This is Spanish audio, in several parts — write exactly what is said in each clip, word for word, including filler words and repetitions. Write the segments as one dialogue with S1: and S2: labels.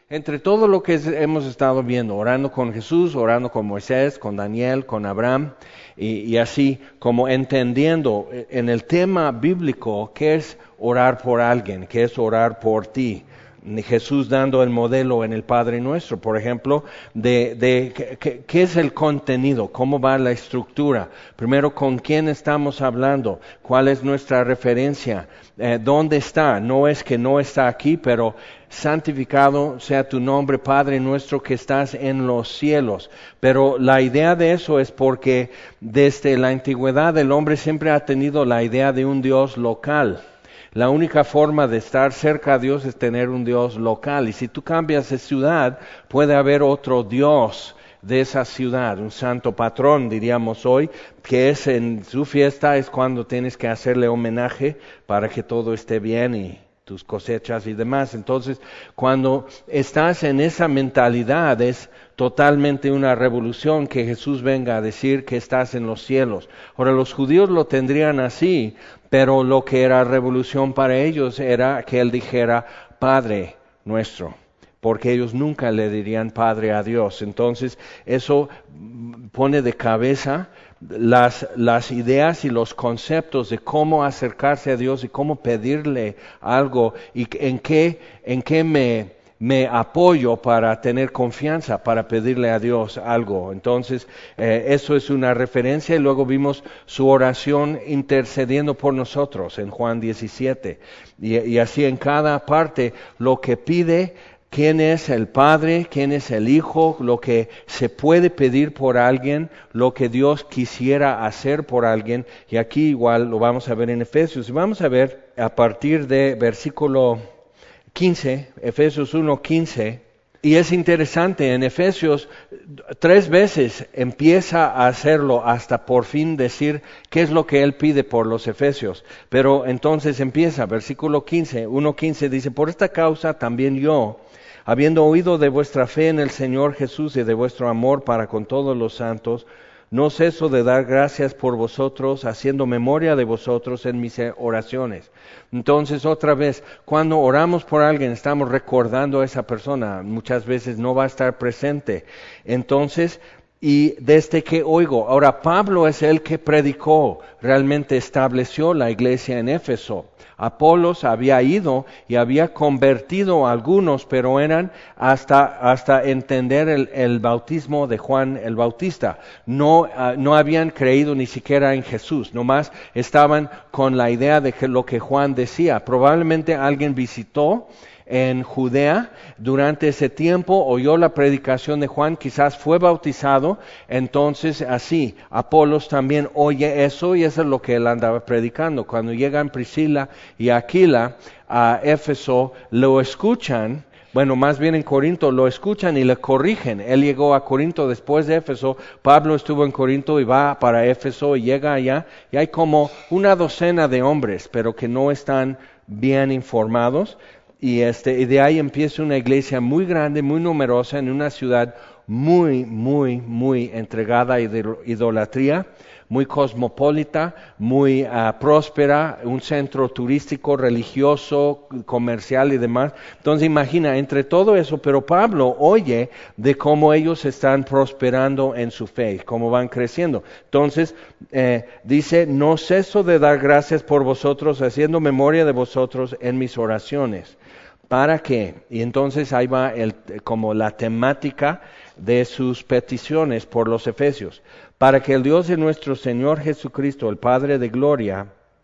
S1: Entre todo lo que es- hemos estado viendo, orando con Jesús, orando con Moisés, con Daniel, con Abraham, y, y así como entendiendo eh, en el tema bíblico qué es orar por alguien, qué es orar por ti. Jesús dando el modelo en el Padre Nuestro, por ejemplo, de, de qué, qué- qué es el contenido, cómo va la estructura. Primero, con quién estamos hablando, cuál es nuestra referencia, eh, dónde está. No es que no está aquí, pero santificado sea tu nombre, Padre nuestro que estás en los cielos. Pero la idea de eso es porque desde la antigüedad el hombre siempre ha tenido la idea de un Dios local. La única forma de estar cerca a Dios es tener un Dios local. Y si tú cambias de ciudad, puede haber otro Dios de esa ciudad, un santo patrón, diríamos hoy, que es en su fiesta, es cuando tienes que hacerle homenaje para que todo esté bien y tus cosechas y demás. Entonces, cuando estás en esa mentalidad, es totalmente una revolución que Jesús venga a decir que estás en los cielos. Ahora, los judíos lo tendrían así, pero lo que era revolución para ellos era que Él dijera, Padre nuestro, porque ellos nunca le dirían Padre a Dios. Entonces, eso pone de cabeza las, las ideas y los conceptos de cómo acercarse a Dios y cómo pedirle algo y en qué, en qué me, me apoyo para tener confianza, para pedirle a Dios algo. Entonces, eh, eso es una referencia y luego vimos su oración intercediendo por nosotros en Juan diecisiete. Y, y así en cada parte lo que pide, quién es el Padre, quién es el Hijo, lo que se puede pedir por alguien, lo que Dios quisiera hacer por alguien. Y aquí igual lo vamos a ver en Efesios. Y vamos a ver a partir de versículo quince, Efesios uno, quince. Y es interesante, en Efesios tres veces empieza a hacerlo hasta por fin decir qué es lo que él pide por los efesios. Pero entonces empieza, versículo quince, uno quince dice, por esta causa también yo, habiendo oído de vuestra fe en el Señor Jesús y de vuestro amor para con todos los santos, no ceso de dar gracias por vosotros, haciendo memoria de vosotros en mis oraciones. Entonces, otra vez, cuando oramos por alguien, estamos recordando a esa persona. Muchas veces no va a estar presente. Entonces, y desde que oigo, ahora Pablo es el que predicó, realmente estableció la iglesia en Éfeso. Apolos había ido y había convertido a algunos, pero eran hasta, hasta entender el, el bautismo de Juan el Bautista. No, uh, no habían creído ni siquiera en Jesús, nomás estaban con la idea de que lo que Juan decía. Probablemente alguien visitó en Judea durante ese tiempo, oyó la predicación de Juan, quizás fue bautizado, entonces así, Apolos también oye eso y eso es lo que él andaba predicando. Cuando llegan Priscila y Aquila a Éfeso, lo escuchan, bueno, más bien en Corinto, lo escuchan y le corrigen. Él llegó a Corinto después de Éfeso, Pablo estuvo en Corinto y va para Éfeso y llega allá, y hay como una docena de hombres, pero que no están bien informados. Y, este, y de ahí empieza una iglesia muy grande, muy numerosa, en una ciudad muy, muy, muy entregada a idolatría, muy cosmopolita, muy uh, próspera, un centro turístico, religioso, comercial y demás. Entonces imagina, entre todo eso, pero Pablo oye de cómo ellos están prosperando en su fe, cómo van creciendo. Entonces eh, dice, no ceso de dar gracias por vosotros, haciendo memoria de vosotros en mis oraciones. ¿Para qué? Y entonces ahí va el, como la temática de sus peticiones por los efesios. Para que el Dios de nuestro Señor Jesucristo, el Padre de gloria,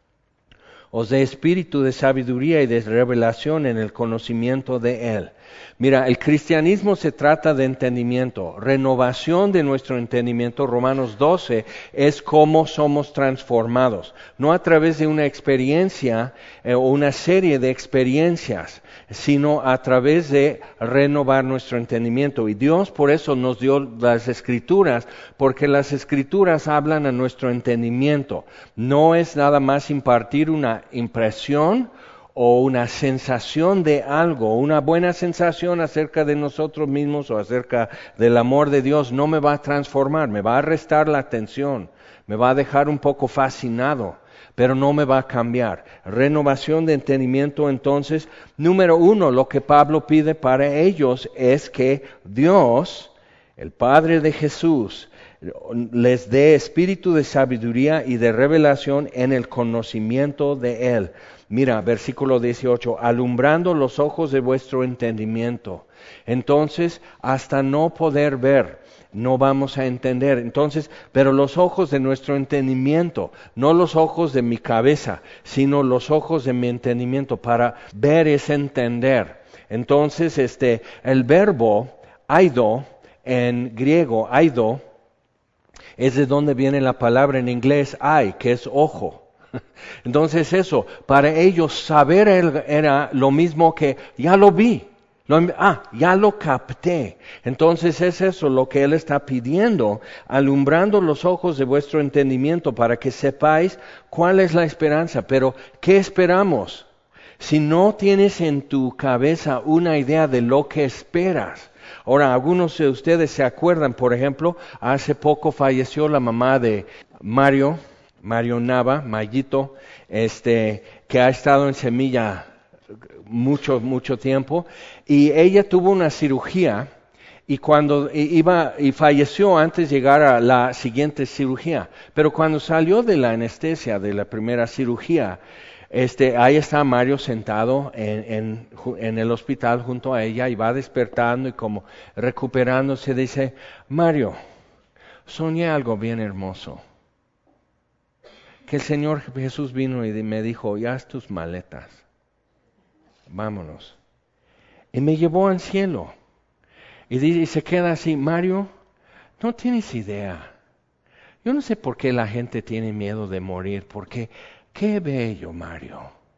S1: os dé espíritu de sabiduría y de revelación en el conocimiento de Él. Mira, el cristianismo se trata de entendimiento, renovación de nuestro entendimiento. Romanos doce es cómo somos transformados, no a través de una experiencia eh, o una serie de experiencias, sino a través de renovar nuestro entendimiento. Y Dios por eso nos dio las Escrituras, porque las Escrituras hablan a nuestro entendimiento. No es nada más impartir una impresión o una sensación de algo, una buena sensación acerca de nosotros mismos o acerca del amor de Dios, no me va a transformar, me va a restar la atención, me va a dejar un poco fascinado. pero no me va a cambiar. Renovación de entendimiento, entonces, número uno, lo que Pablo pide para ellos es que Dios, el Padre de Jesús, les dé espíritu de sabiduría y de revelación en el conocimiento de Él. Mira, versículo dieciocho, alumbrando los ojos de vuestro entendimiento. Entonces, hasta no poder ver, no vamos a entender. Entonces, pero los ojos de nuestro entendimiento, no los ojos de mi cabeza, sino los ojos de mi entendimiento, para ver es entender. Entonces, este, el verbo aido, en griego, aido, es de donde viene la palabra en inglés eye, que es ojo. Entonces eso, para ellos saber era lo mismo que ya lo vi, lo, ah, ya lo capté. Entonces es eso lo que Él está pidiendo, alumbrando los ojos de vuestro entendimiento para que sepáis cuál es la esperanza. Pero, ¿qué esperamos? Si no tienes en tu cabeza una idea de lo que esperas. Ahora, algunos de ustedes se acuerdan, por ejemplo, hace poco falleció la mamá de Mario, Mario Nava, Mayito, este, que ha estado en Semilla mucho, mucho tiempo, y ella tuvo una cirugía, y cuando iba, y falleció antes de llegar a la siguiente cirugía, pero cuando salió de la anestesia de la primera cirugía, Este, ahí está Mario sentado en, en, en el hospital junto a ella y va despertando y como recuperándose dice, Mario, soñé algo bien hermoso. Que el Señor Jesús vino y me dijo, ya haz tus maletas, vámonos. Y me llevó al cielo. Y, dice, y se queda así, Mario, no tienes idea. Yo no sé por qué la gente tiene miedo de morir, porque qué bello, Mario.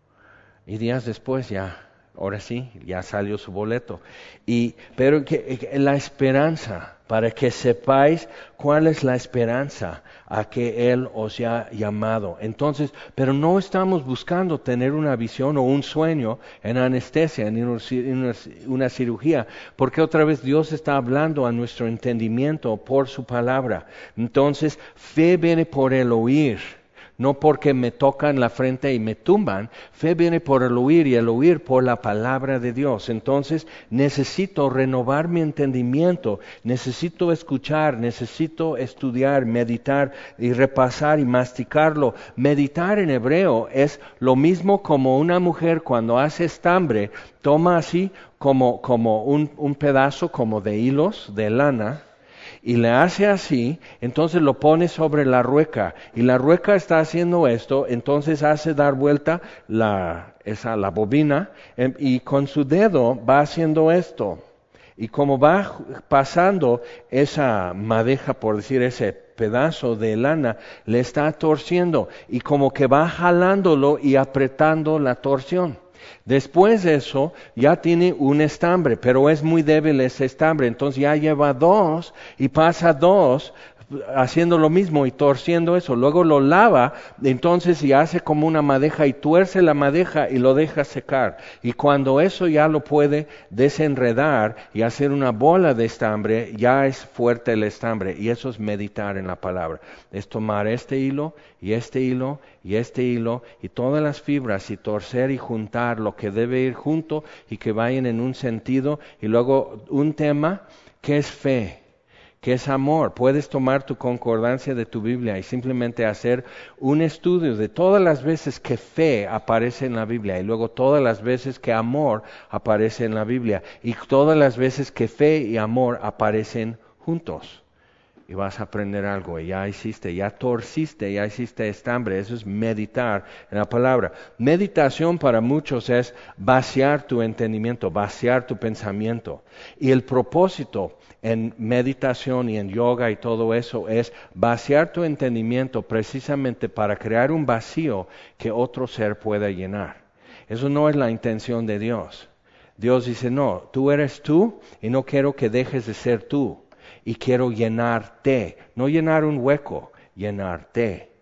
S1: Y días después ya, ahora sí, ya salió su boleto. Y, pero que, que, la esperanza, para que sepáis cuál es la esperanza a que Él os ha llamado. Entonces, pero no estamos buscando tener una visión o un sueño en anestesia, en una, una cirugía, porque otra vez Dios está hablando a nuestro entendimiento por su palabra. Entonces, fe viene por el oír. No porque me tocan la frente y me tumban, fe viene por el oír y el oír por la palabra de Dios. Entonces necesito renovar mi entendimiento, necesito escuchar, necesito estudiar, meditar y repasar y masticarlo. Meditar en hebreo es lo mismo como una mujer cuando hace estambre, toma así como, como un, un pedazo como de hilos, de lana, y le hace así, entonces lo pone sobre la rueca, y la rueca está haciendo esto, entonces hace dar vuelta la, esa, la bobina, y con su dedo va haciendo esto, y como va pasando esa madeja, por decir ese pedazo de lana, le está torciendo, y como que va jalándolo y apretando la torsión. Después de eso ya tiene un estambre, pero es muy débil ese estambre, entonces ya lleva dos y pasa dos haciendo lo mismo y torciendo eso, luego lo lava, entonces y hace como una madeja y tuerce la madeja y lo deja secar, y cuando eso ya lo puede desenredar y hacer una bola de estambre, ya es fuerte el estambre, y eso es meditar en la palabra, es tomar este hilo y este hilo y este hilo y todas las fibras y torcer y juntar lo que debe ir junto y que vayan en un sentido, y luego un tema que es fe, que es amor. Puedes tomar tu concordancia de tu Biblia y simplemente hacer un estudio de todas las veces que fe aparece en la Biblia y luego todas las veces que amor aparece en la Biblia y todas las veces que fe y amor aparecen juntos. Y vas a aprender algo, y ya hiciste, ya torciste, ya hiciste estambre. Eso es meditar en la palabra. Meditación para muchos es vaciar tu entendimiento, vaciar tu pensamiento. Y el propósito en meditación y en yoga y todo eso es vaciar tu entendimiento precisamente para crear un vacío que otro ser pueda llenar. Eso no es la intención de Dios. Dios dice, no, tú eres tú y no quiero que dejes de ser tú. Y quiero llenarte, no llenar un hueco, llenarte.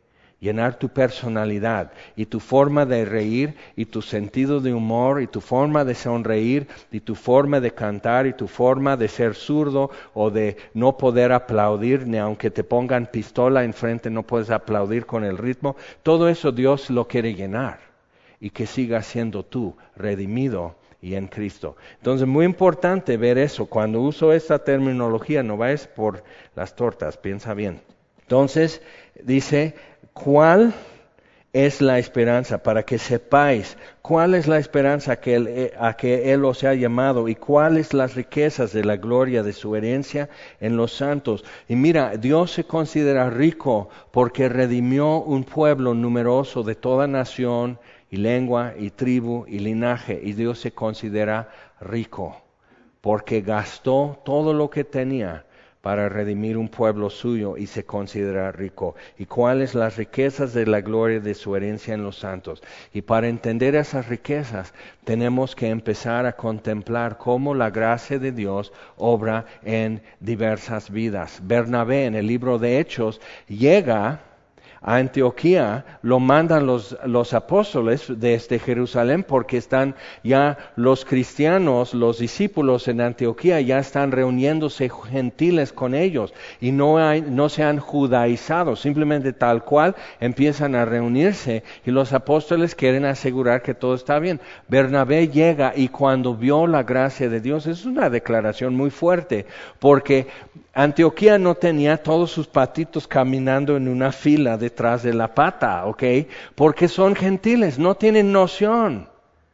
S1: llenar tu personalidad y tu forma de reír y tu sentido de humor y tu forma de sonreír y tu forma de cantar y tu forma de ser zurdo o de no poder aplaudir, ni aunque te pongan pistola enfrente no puedes aplaudir con el ritmo. Todo eso Dios lo quiere llenar y que sigas siendo tú redimido y en Cristo. Entonces, muy importante ver eso. Cuando uso esta terminología, no vayas por las tortas, piensa bien. Entonces, dice, ¿cuál es la esperanza? Para que sepáis, ¿cuál es la esperanza que él, a que Él os ha llamado? ¿Y cuáles las riquezas de la gloria de su herencia en los santos? Y mira, Dios se considera rico porque redimió un pueblo numeroso de toda nación, y lengua, y tribu, y linaje, y Dios se considera rico, porque gastó todo lo que tenía para redimir un pueblo suyo, y se considera rico. ¿Y cuáles las riquezas de la gloria de su herencia en los santos? Y para entender esas riquezas, tenemos que empezar a contemplar cómo la gracia de Dios obra en diversas vidas. Bernabé, en el libro de Hechos, llega a Antioquía, lo mandan los, los apóstoles desde Jerusalén porque están ya los cristianos, los discípulos en Antioquía ya están reuniéndose gentiles con ellos y no, hay, no se han judaizado, simplemente tal cual empiezan a reunirse y los apóstoles quieren asegurar que todo está bien. Bernabé llega y cuando vio la gracia de Dios, es una declaración muy fuerte porque Antioquía no tenía todos sus patitos caminando en una fila detrás de la pata, ¿ok? Porque son gentiles, no tienen noción.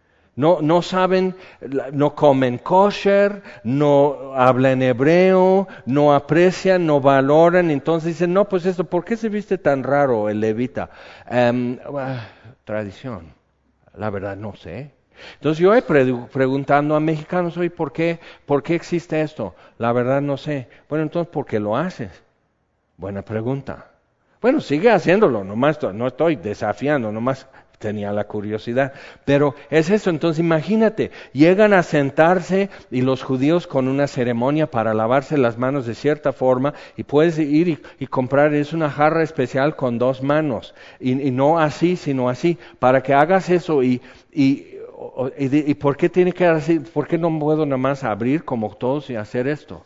S1: No, no saben, no comen kosher, no hablan hebreo, no aprecian, no valoran. Entonces dicen, no, pues esto, ¿por qué se viste tan raro el levita? Um, uh, tradición, la verdad no sé. Entonces yo he pre- preguntando a mexicanos, oye, ¿por qué, ¿por qué existe esto? La verdad no sé. Bueno, entonces, ¿por qué lo haces? Buena pregunta. Bueno, sigue haciéndolo, nomás no estoy desafiando, nomás tenía la curiosidad. Pero es eso, entonces imagínate, llegan a sentarse y los judíos con una ceremonia para lavarse las manos de cierta forma y puedes ir y, y comprar, es una jarra especial con dos manos y, y no así, sino así, para que hagas eso y... y ¿Y, ¿Y por qué tiene que hacer, por qué no puedo nada más abrir como todos y hacer esto?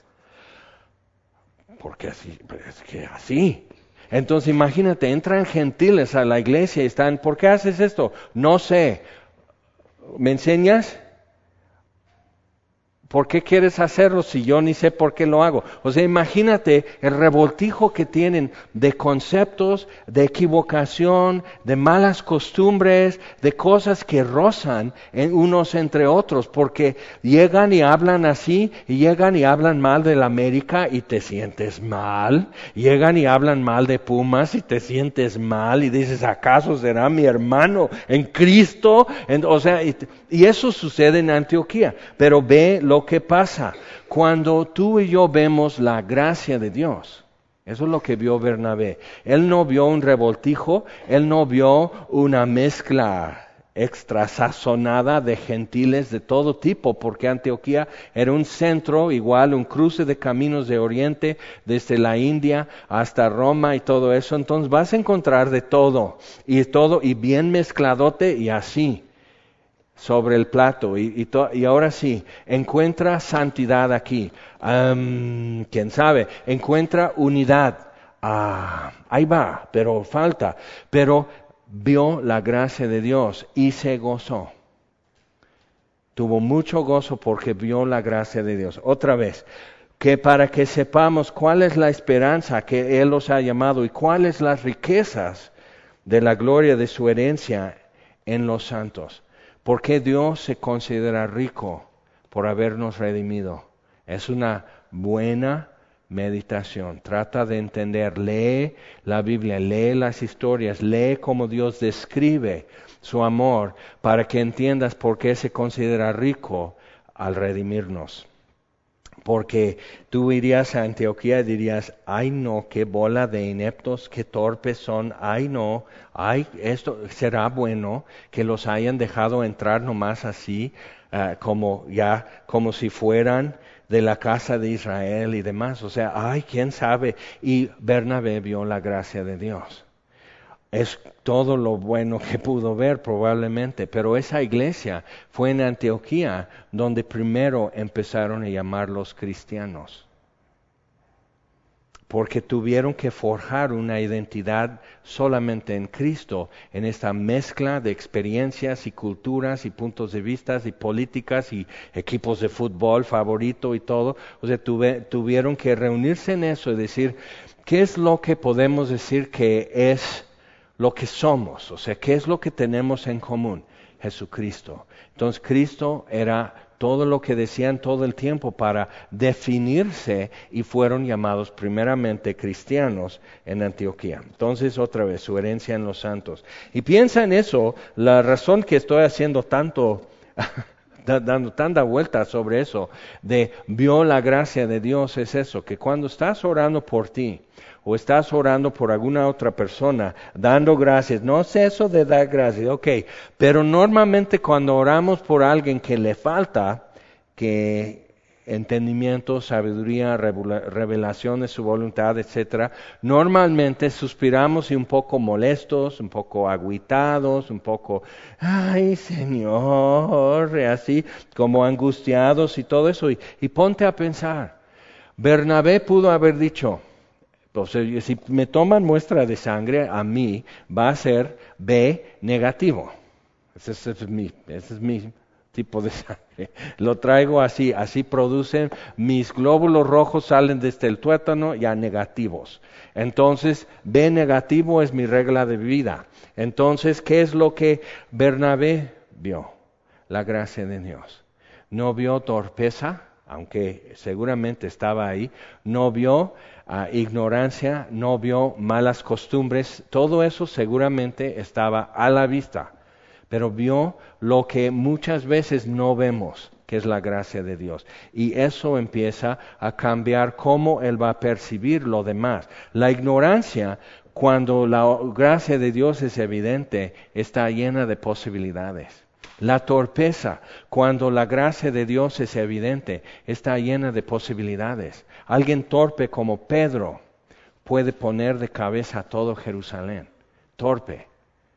S1: Porque así, es que así. Entonces imagínate, entran gentiles a la iglesia y están, ¿por qué haces esto? No sé. ¿Me enseñas? ¿Por qué quieres hacerlo si yo ni sé por qué lo hago? O sea, imagínate el revoltijo que tienen de conceptos, de equivocación, de malas costumbres, de cosas que rozan en unos entre otros, porque llegan y hablan así, y llegan y hablan mal de la América y te sientes mal, llegan y hablan mal de Pumas y te sientes mal, y dices, ¿acaso será mi hermano en Cristo? En, o sea, y, y eso sucede en Antioquía, pero ve lo que pasa cuando tú y yo vemos la gracia de Dios. Eso es lo que vio Bernabé. Él no vio un revoltijo, él no vio una mezcla extra sazonada de gentiles de todo tipo, porque Antioquía era un centro, igual un cruce de caminos de Oriente, desde la India hasta Roma y todo eso. Entonces vas a encontrar de todo, y todo, y bien mezcladote y así sobre el plato, y, y, to, y ahora sí, encuentra santidad aquí, um, quién sabe, encuentra unidad, ah, ahí va, pero falta, pero vio la gracia de Dios y se gozó, tuvo mucho gozo porque vio la gracia de Dios. Otra vez, que para que sepamos cuál es la esperanza que Él os ha llamado y cuáles las riquezas de la gloria de su herencia en los santos. ¿Por qué Dios se considera rico por habernos redimido? Es una buena meditación. Trata de entender, lee la Biblia, lee las historias, lee cómo Dios describe su amor para que entiendas por qué se considera rico al redimirnos. Porque tú irías a Antioquía y dirías, ay no, qué bola de ineptos, qué torpes son, ay no, ay, esto será bueno que los hayan dejado entrar nomás así, uh, como ya, como si fueran de la casa de Israel y demás. O sea, ay, quién sabe. Y Bernabé vio la gracia de Dios. Es todo lo bueno que pudo ver probablemente, pero esa iglesia fue en Antioquía donde primero empezaron a llamarlos cristianos. Porque tuvieron que forjar una identidad solamente en Cristo, en esta mezcla de experiencias y culturas y puntos de vista y políticas y equipos de fútbol favorito y todo. O sea, tuve, tuvieron que reunirse en eso y decir, ¿qué es lo que podemos decir que es lo que somos? O sea, ¿qué es lo que tenemos en común? Jesucristo. Entonces, Cristo era todo lo que decían todo el tiempo para definirse y fueron llamados primeramente cristianos en Antioquía. Entonces, otra vez, su herencia en los santos. Y piensa en eso, la razón que estoy haciendo tanto, dando tanta vuelta sobre eso, de vio la gracia de Dios, es eso, que cuando estás orando por ti, o estás orando por alguna otra persona, dando gracias. No es eso de dar gracias, ok. Pero normalmente cuando oramos por alguien que le falta, que entendimiento, sabiduría, revelación de su voluntad, etcétera, normalmente suspiramos y un poco molestos, un poco agüitados, un poco, ay Señor, así como angustiados y todo eso. Y, y ponte a pensar, Bernabé pudo haber dicho, entonces, si me toman muestra de sangre, a mí va a ser B negativo. Ese es, ese es, mi, ese es mi tipo de sangre. Lo traigo así, así producen, mis glóbulos rojos salen desde el tuétano ya negativos. Entonces, B negativo es mi regla de vida. Entonces, ¿qué es lo que Bernabé vio? La gracia de Dios. No vio torpeza, aunque seguramente estaba ahí, no vio uh, ignorancia, no vio malas costumbres, todo eso seguramente estaba a la vista, pero vio lo que muchas veces no vemos, que es la gracia de Dios. Y eso empieza a cambiar cómo él va a percibir lo demás. La ignorancia, cuando la gracia de Dios es evidente, está llena de posibilidades. La torpeza, cuando la gracia de Dios es evidente, está llena de posibilidades. Alguien torpe como Pedro puede poner de cabeza a todo Jerusalén. Torpe,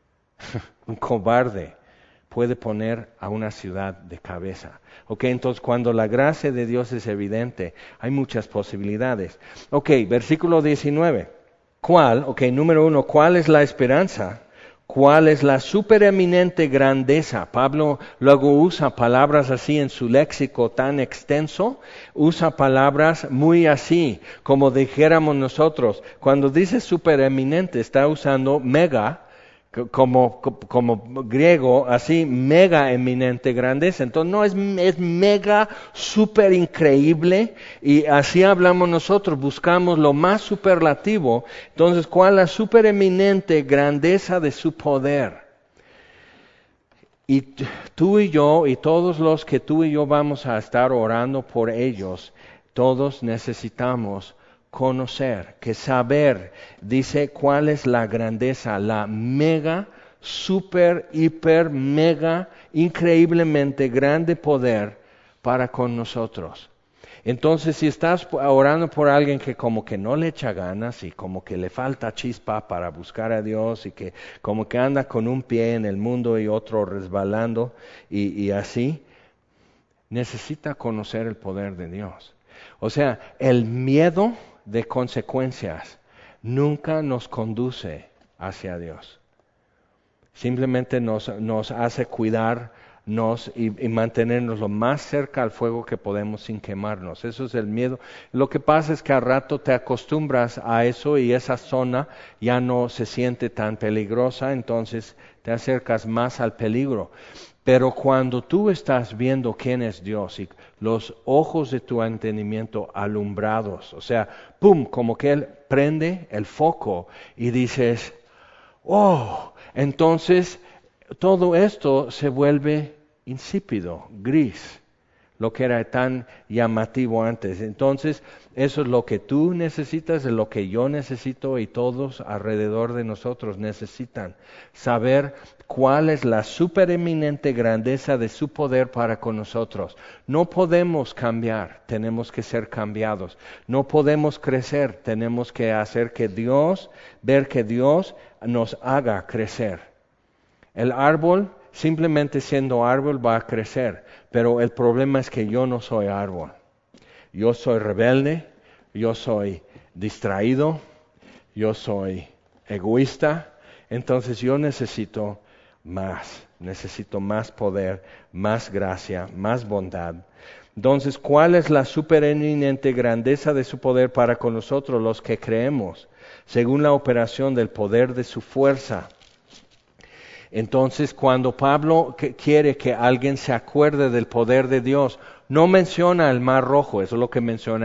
S1: un cobarde, puede poner a una ciudad de cabeza. Ok, entonces cuando la gracia de Dios es evidente, hay muchas posibilidades. Ok, versículo diecinueve. ¿Cuál? Ok, número uno, ¿cuál es la esperanza? ¿Cuál es la supereminente grandeza? Pablo luego usa palabras así en su léxico tan extenso, usa palabras muy así, como dijéramos nosotros. Cuando dice supereminente, está usando mega, como, como griego, así, mega eminente grandeza. Entonces no es, es mega, super increíble, y así hablamos nosotros, buscamos lo más superlativo. Entonces, ¿cuál es la supereminente grandeza de su poder? Y tú y yo, y todos los que tú y yo vamos a estar orando por ellos, todos necesitamos conocer, que saber, dice cuál es la grandeza, la mega, super, hiper, mega, increíblemente grande poder para con nosotros. Entonces, si estás orando por alguien que como que no le echa ganas y como que le falta chispa para buscar a Dios y que como que anda con un pie en el mundo y otro resbalando y, y así, necesita conocer el poder de Dios. O sea, el miedo de consecuencias nunca nos conduce hacia Dios. Simplemente nos, nos hace cuidarnos y, y mantenernos lo más cerca al fuego que podemos sin quemarnos. Eso es el miedo. Lo que pasa es que al rato te acostumbras a eso y esa zona ya no se siente tan peligrosa, entonces te acercas más al peligro. Pero cuando tú estás viendo quién es Dios y los ojos de tu entendimiento alumbrados, o sea, pum, como que Él prende el foco y dices, oh, entonces todo esto se vuelve insípido, gris. lo que era tan llamativo antes. Entonces, eso es lo que tú necesitas, es lo que yo necesito y todos alrededor de nosotros necesitan. Saber cuál es la supereminente grandeza de su poder para con nosotros. No podemos cambiar, tenemos que ser cambiados. No podemos crecer, tenemos que hacer que Dios, ver que Dios nos haga crecer. El árbol, simplemente siendo árbol, va a crecer, pero el problema es que yo no soy árbol. Yo soy rebelde, yo soy distraído, yo soy egoísta, entonces yo necesito más, necesito más poder, más gracia, más bondad. Entonces, ¿cuál es la supereminente grandeza de su poder para con nosotros los que creemos? Según la operación del poder de su fuerza. Entonces, cuando Pablo quiere que alguien se acuerde del poder de Dios, no menciona el Mar Rojo, eso es lo que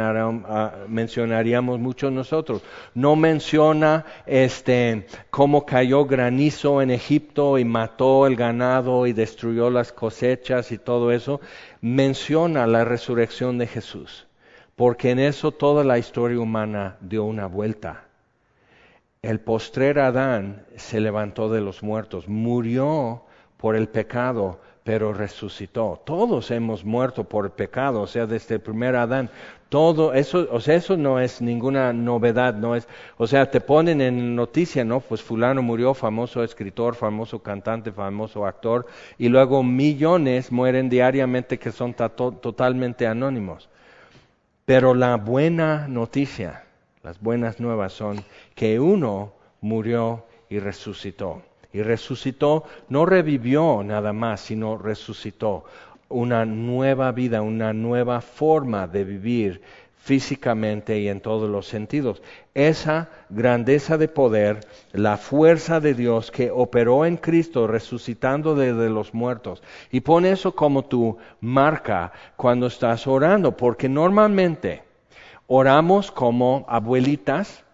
S1: mencionaríamos muchos nosotros. No menciona este, cómo cayó granizo en Egipto y mató el ganado y destruyó las cosechas y todo eso. Menciona la resurrección de Jesús, porque en eso toda la historia humana dio una vuelta. El postrer Adán se levantó de los muertos, murió por el pecado, pero resucitó. Todos hemos muerto por el pecado, o sea, desde el primer Adán. Todo eso, o sea, eso no es ninguna novedad, no es, o sea, te ponen en noticia, ¿no? Pues fulano murió, famoso escritor, famoso cantante, famoso actor, y luego millones mueren diariamente que son tato, totalmente anónimos. Pero la buena noticia, las buenas nuevas son que uno murió y resucitó. Y resucitó, no revivió nada más, sino resucitó. Una nueva vida, una nueva forma de vivir físicamente y en todos los sentidos. Esa grandeza de poder, la fuerza de Dios que operó en Cristo resucitando desde los muertos. Y pon eso como tu marca cuando estás orando, porque normalmente oramos como abuelitas,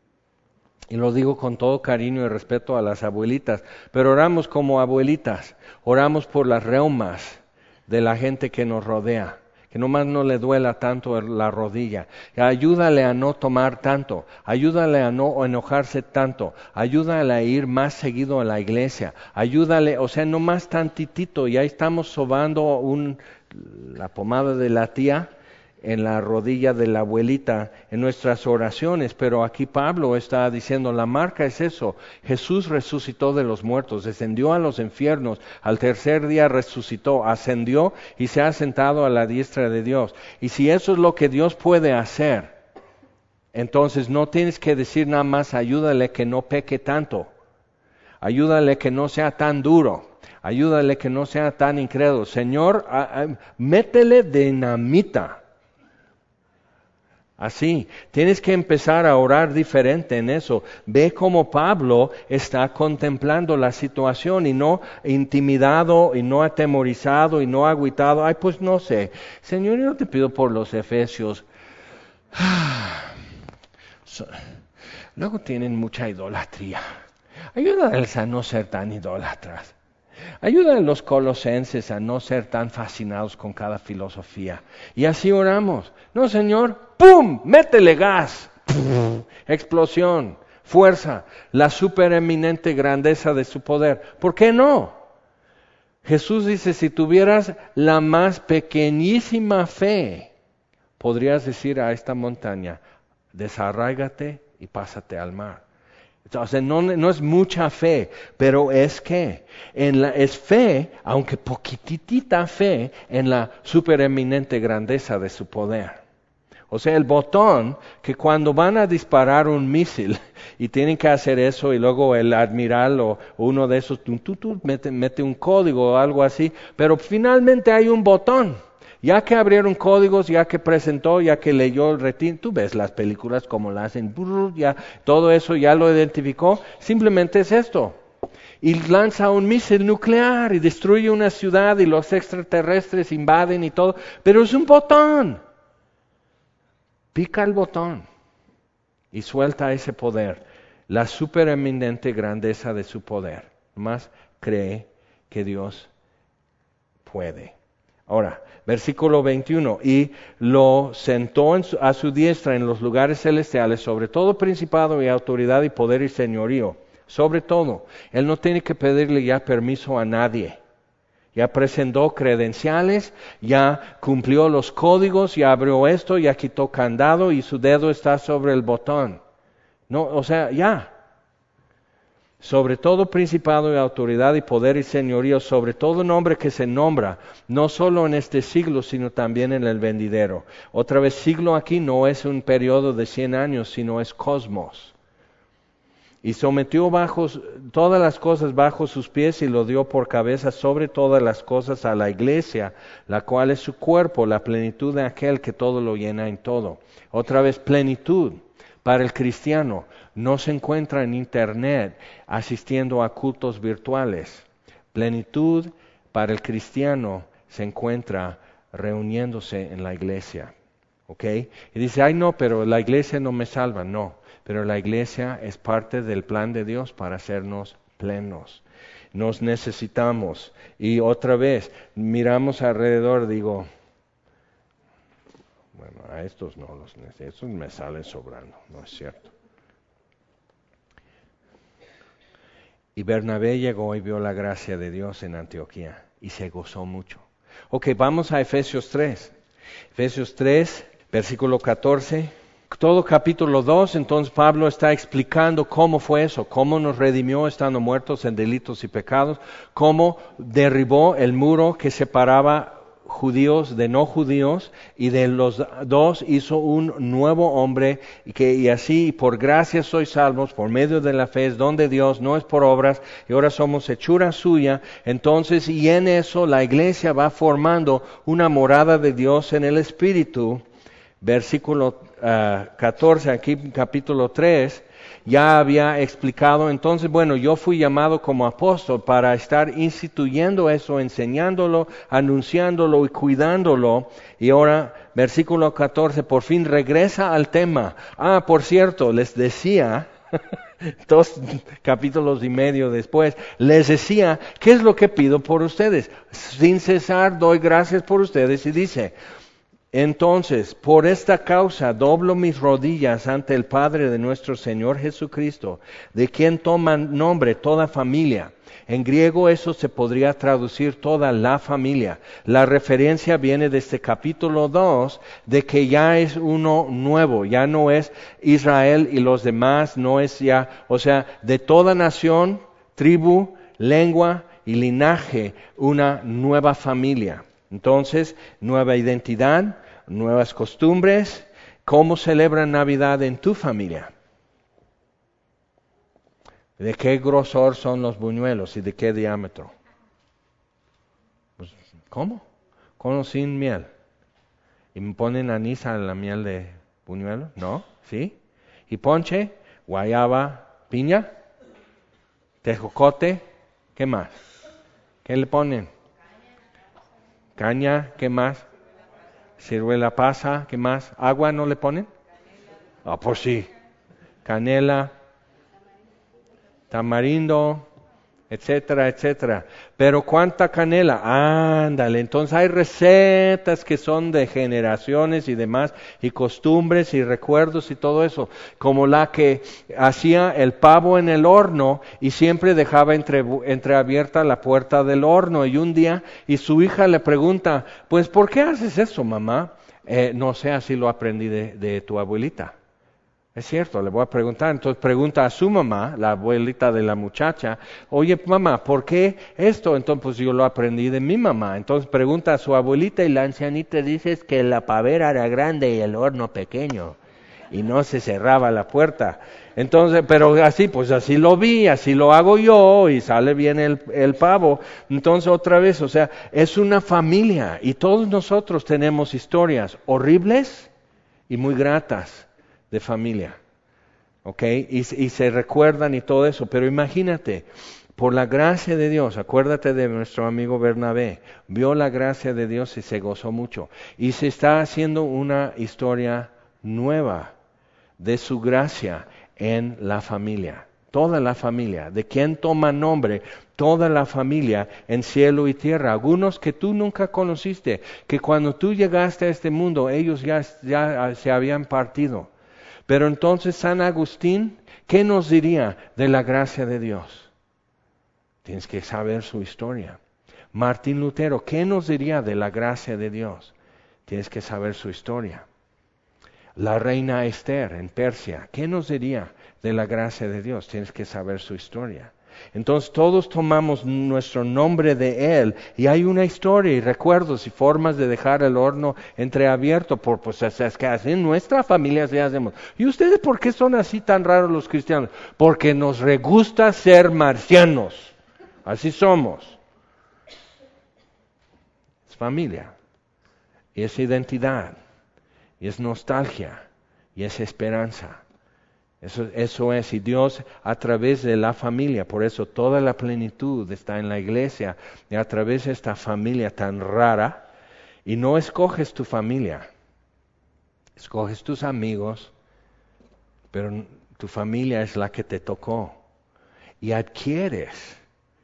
S1: y lo digo con todo cariño y respeto a las abuelitas, pero oramos como abuelitas, oramos por las reumas de la gente que nos rodea, que nomás no le duela tanto la rodilla. Ayúdale a no tomar tanto, ayúdale a no enojarse tanto, ayúdale a ir más seguido a la iglesia, ayúdale, o sea, nomás tantitito, y ahí estamos sobando un, la pomada de la tía en la rodilla de la abuelita en nuestras oraciones, pero aquí Pablo está diciendo, la marca es eso, Jesús resucitó de los muertos, descendió a los infiernos, al tercer día resucitó, ascendió y se ha sentado a la diestra de Dios. Y si eso es lo que Dios puede hacer, entonces no tienes que decir nada más, ayúdale que no peque tanto, ayúdale que no sea tan duro, ayúdale que no sea tan incrédulo. Señor, a, a, métele dinamita. Así, tienes que empezar a orar diferente en eso. Ve cómo Pablo está contemplando la situación y no intimidado y no atemorizado y no agüitado. Ay, pues no sé. Señor, yo te pido por los efesios. Luego tienen mucha idolatría. Ayúdales a no ser tan idólatras. Ayuda a los colosenses a no ser tan fascinados con cada filosofía. Y así oramos. No, Señor, ¡pum! Métele gas. ¡Pum! Explosión, fuerza, la supereminente grandeza de su poder. ¿Por qué no? Jesús dice, si tuvieras la más pequeñísima fe, podrías decir a esta montaña, desarráigate y pásate al mar. O sea, no, no es mucha fe, pero es que en la, es fe, aunque poquitita fe, en la supereminente grandeza de su poder. O sea, el botón que cuando van a disparar un misil y tienen que hacer eso y luego el admiral o uno de esos tum, tum, tum, mete, mete un código o algo así, pero finalmente hay un botón. Ya que abrieron códigos, ya que presentó, ya que leyó el retín, tú ves las películas como la hacen, ya todo eso ya lo identificó, simplemente es esto. Y lanza un misil nuclear y destruye una ciudad y los extraterrestres invaden y todo, pero es un botón. Pica el botón y suelta ese poder, la supereminente grandeza de su poder. Más cree que Dios puede. Ahora, versículo veintiuno, y lo sentó en su, a su diestra en los lugares celestiales, sobre todo principado y autoridad y poder y señorío. Sobre todo, Él no tiene que pedirle ya permiso a nadie. Ya presentó credenciales, ya cumplió los códigos, ya abrió esto, ya quitó candado y su dedo está sobre el botón. No, o sea, ya. Sobre todo principado y autoridad y poder y señorío, sobre todo nombre que se nombra, no solo en este siglo, sino también en el venidero. Otra vez, siglo aquí no es un periodo de cien años, sino es cosmos. Y sometió bajo, todas las cosas bajo sus pies y lo dio por cabeza sobre todas las cosas a la iglesia, la cual es su cuerpo, la plenitud de aquel que todo lo llena en todo. Otra vez, plenitud. Para el cristiano no se encuentra en internet asistiendo a cultos virtuales. Plenitud para el cristiano se encuentra reuniéndose en la iglesia. ¿Ok? Y dice, ay no, pero la iglesia no me salva. No, pero la iglesia es parte del plan de Dios para hacernos plenos. Nos necesitamos. Y otra vez, miramos alrededor, digo, bueno, a estos no los necesito, estos me salen sobrando, no es cierto. Y Bernabé llegó y vio la gracia de Dios en Antioquía y se gozó mucho. Ok, vamos a Efesios tres. Efesios tres, versículo catorce. Todo capítulo dos, entonces Pablo está explicando cómo fue eso, cómo nos redimió estando muertos en delitos y pecados, cómo derribó el muro que separaba judíos de no judíos, y de los dos hizo un nuevo hombre, y que y así por gracia sois salvos por medio de la fe, es don de Dios, no es por obras, y ahora somos hechura suya. Entonces, y en eso la iglesia va formando una morada de Dios en el Espíritu. Versículo uh, catorce, aquí capítulo tres, ya había explicado, entonces, bueno, yo fui llamado como apóstol para estar instituyendo eso, enseñándolo, anunciándolo y cuidándolo. Y ahora, versículo catorce, por fin regresa al tema. Ah, por cierto, les decía, dos capítulos y medio después, les decía, ¿qué es lo que pido por ustedes? Sin cesar doy gracias por ustedes, y dice, entonces, por esta causa doblo mis rodillas ante el Padre de nuestro Señor Jesucristo, de quien toma nombre toda familia. En griego eso se podría traducir toda la familia. La referencia viene de este capítulo dos, de que ya es uno nuevo, ya no es Israel y los demás, no es ya, o sea, de toda nación, tribu, lengua y linaje, una nueva familia. Entonces, nueva identidad, nuevas costumbres. ¿Cómo celebran Navidad en tu familia? ¿De qué grosor son los buñuelos y de qué diámetro? Pues, ¿cómo? ¿Con o sin miel? ¿Y me ponen anís a la miel de buñuelo? ¿No? ¿Sí? ¿Y ponche? ¿Guayaba? ¿Piña? ¿Tejocote? ¿Qué más? ¿Qué le ponen? Caña, ¿qué más? Ciruela pasa, ¿qué más? ¿Agua no le ponen? Ah, pues sí. Canela, tamarindo, etcétera, etcétera. Pero ¿cuánta canela? Ándale, entonces hay recetas que son de generaciones y demás, y costumbres y recuerdos y todo eso, como la que hacía el pavo en el horno y siempre dejaba entre, entreabierta la puerta del horno, y un día, y su hija le pregunta, pues ¿por qué haces eso, mamá? Eh, no sé, así lo aprendí de, de tu abuelita. Es cierto, le voy a preguntar. Entonces pregunta a su mamá, la abuelita de la muchacha, oye mamá, ¿por qué esto? Entonces pues yo lo aprendí de mi mamá. Entonces pregunta a su abuelita y la ancianita dice que la pavera era grande y el horno pequeño y no se cerraba la puerta. Entonces, pero así, pues así lo vi, así lo hago yo y sale bien el, el pavo. Entonces otra vez, o sea, es una familia y todos nosotros tenemos historias horribles y muy gratas de familia, ¿ok? Y, y se recuerdan y todo eso, pero imagínate, por la gracia de Dios, acuérdate de nuestro amigo Bernabé, vio la gracia de Dios y se gozó mucho, y se está haciendo una historia nueva de su gracia en la familia. toda la familia. ¿De quién toma nombre? Toda la familia en cielo y tierra. Algunos que tú nunca conociste, que cuando tú llegaste a este mundo, ellos ya, ya se habían partido. Pero entonces San Agustín, ¿qué nos diría de la gracia de Dios? Tienes que saber su historia. Martín Lutero, ¿qué nos diría de la gracia de Dios? Tienes que saber su historia. La reina Esther en Persia, ¿qué nos diría de la gracia de Dios? Tienes que saber su historia. Entonces todos tomamos nuestro nombre de Él y hay una historia y recuerdos y formas de dejar el horno entreabierto. Por, pues es que así en nuestra familia se hacemos. ¿Y ustedes por qué son así tan raros los cristianos? Porque nos gusta ser marcianos. Así somos. Es familia. Y es identidad. Y es nostalgia. Y es esperanza. Eso, eso es, y Dios a través de la familia, por eso toda la plenitud está en la iglesia, y a través de esta familia tan rara, y no escoges tu familia, escoges tus amigos, pero tu familia es la que te tocó, y adquieres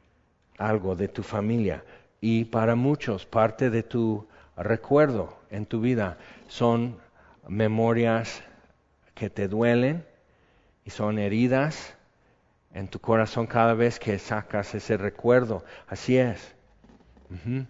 S1: algo de tu familia, y para muchos parte de tu recuerdo en tu vida son memorias que te duelen, y son heridas en tu corazón cada vez que sacas ese recuerdo. Así es. Uh-huh.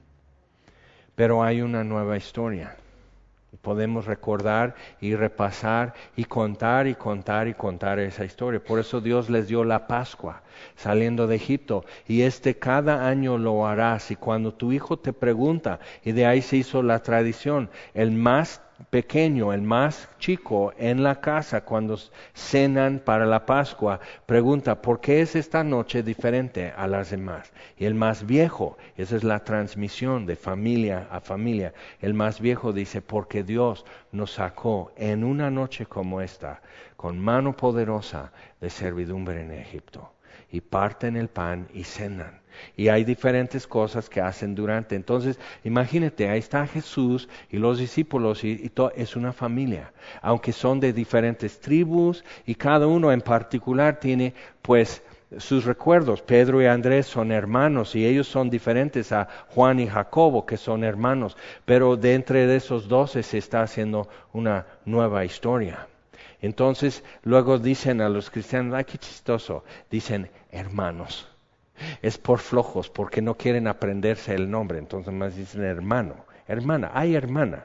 S1: Pero hay una nueva historia. Podemos recordar y repasar y contar y contar y contar esa historia. Por eso Dios les dio la Pascua saliendo de Egipto. Y este cada año lo harás. Y cuando tu hijo te pregunta, y de ahí se hizo la tradición, el más pequeño, el más chico en la casa cuando cenan para la Pascua, pregunta, ¿por qué es esta noche diferente a las demás? Y el más viejo, esa es la transmisión de familia a familia, el más viejo dice, porque Dios nos sacó en una noche como esta, con mano poderosa de servidumbre en Egipto. Y parten el pan y cenan. Y hay diferentes cosas que hacen durante. Entonces, imagínate, ahí está Jesús y los discípulos y, y to, es una familia. Aunque son de diferentes tribus y cada uno en particular tiene pues sus recuerdos. Pedro y Andrés son hermanos y ellos son diferentes a Juan y Jacobo que son hermanos. Pero de entre de esos doce se está haciendo una nueva historia. Entonces, luego dicen a los cristianos, ay, qué chistoso, dicen hermanos. Es por flojos, porque no quieren aprenderse el nombre, entonces más dicen hermano, hermana, ay hermana.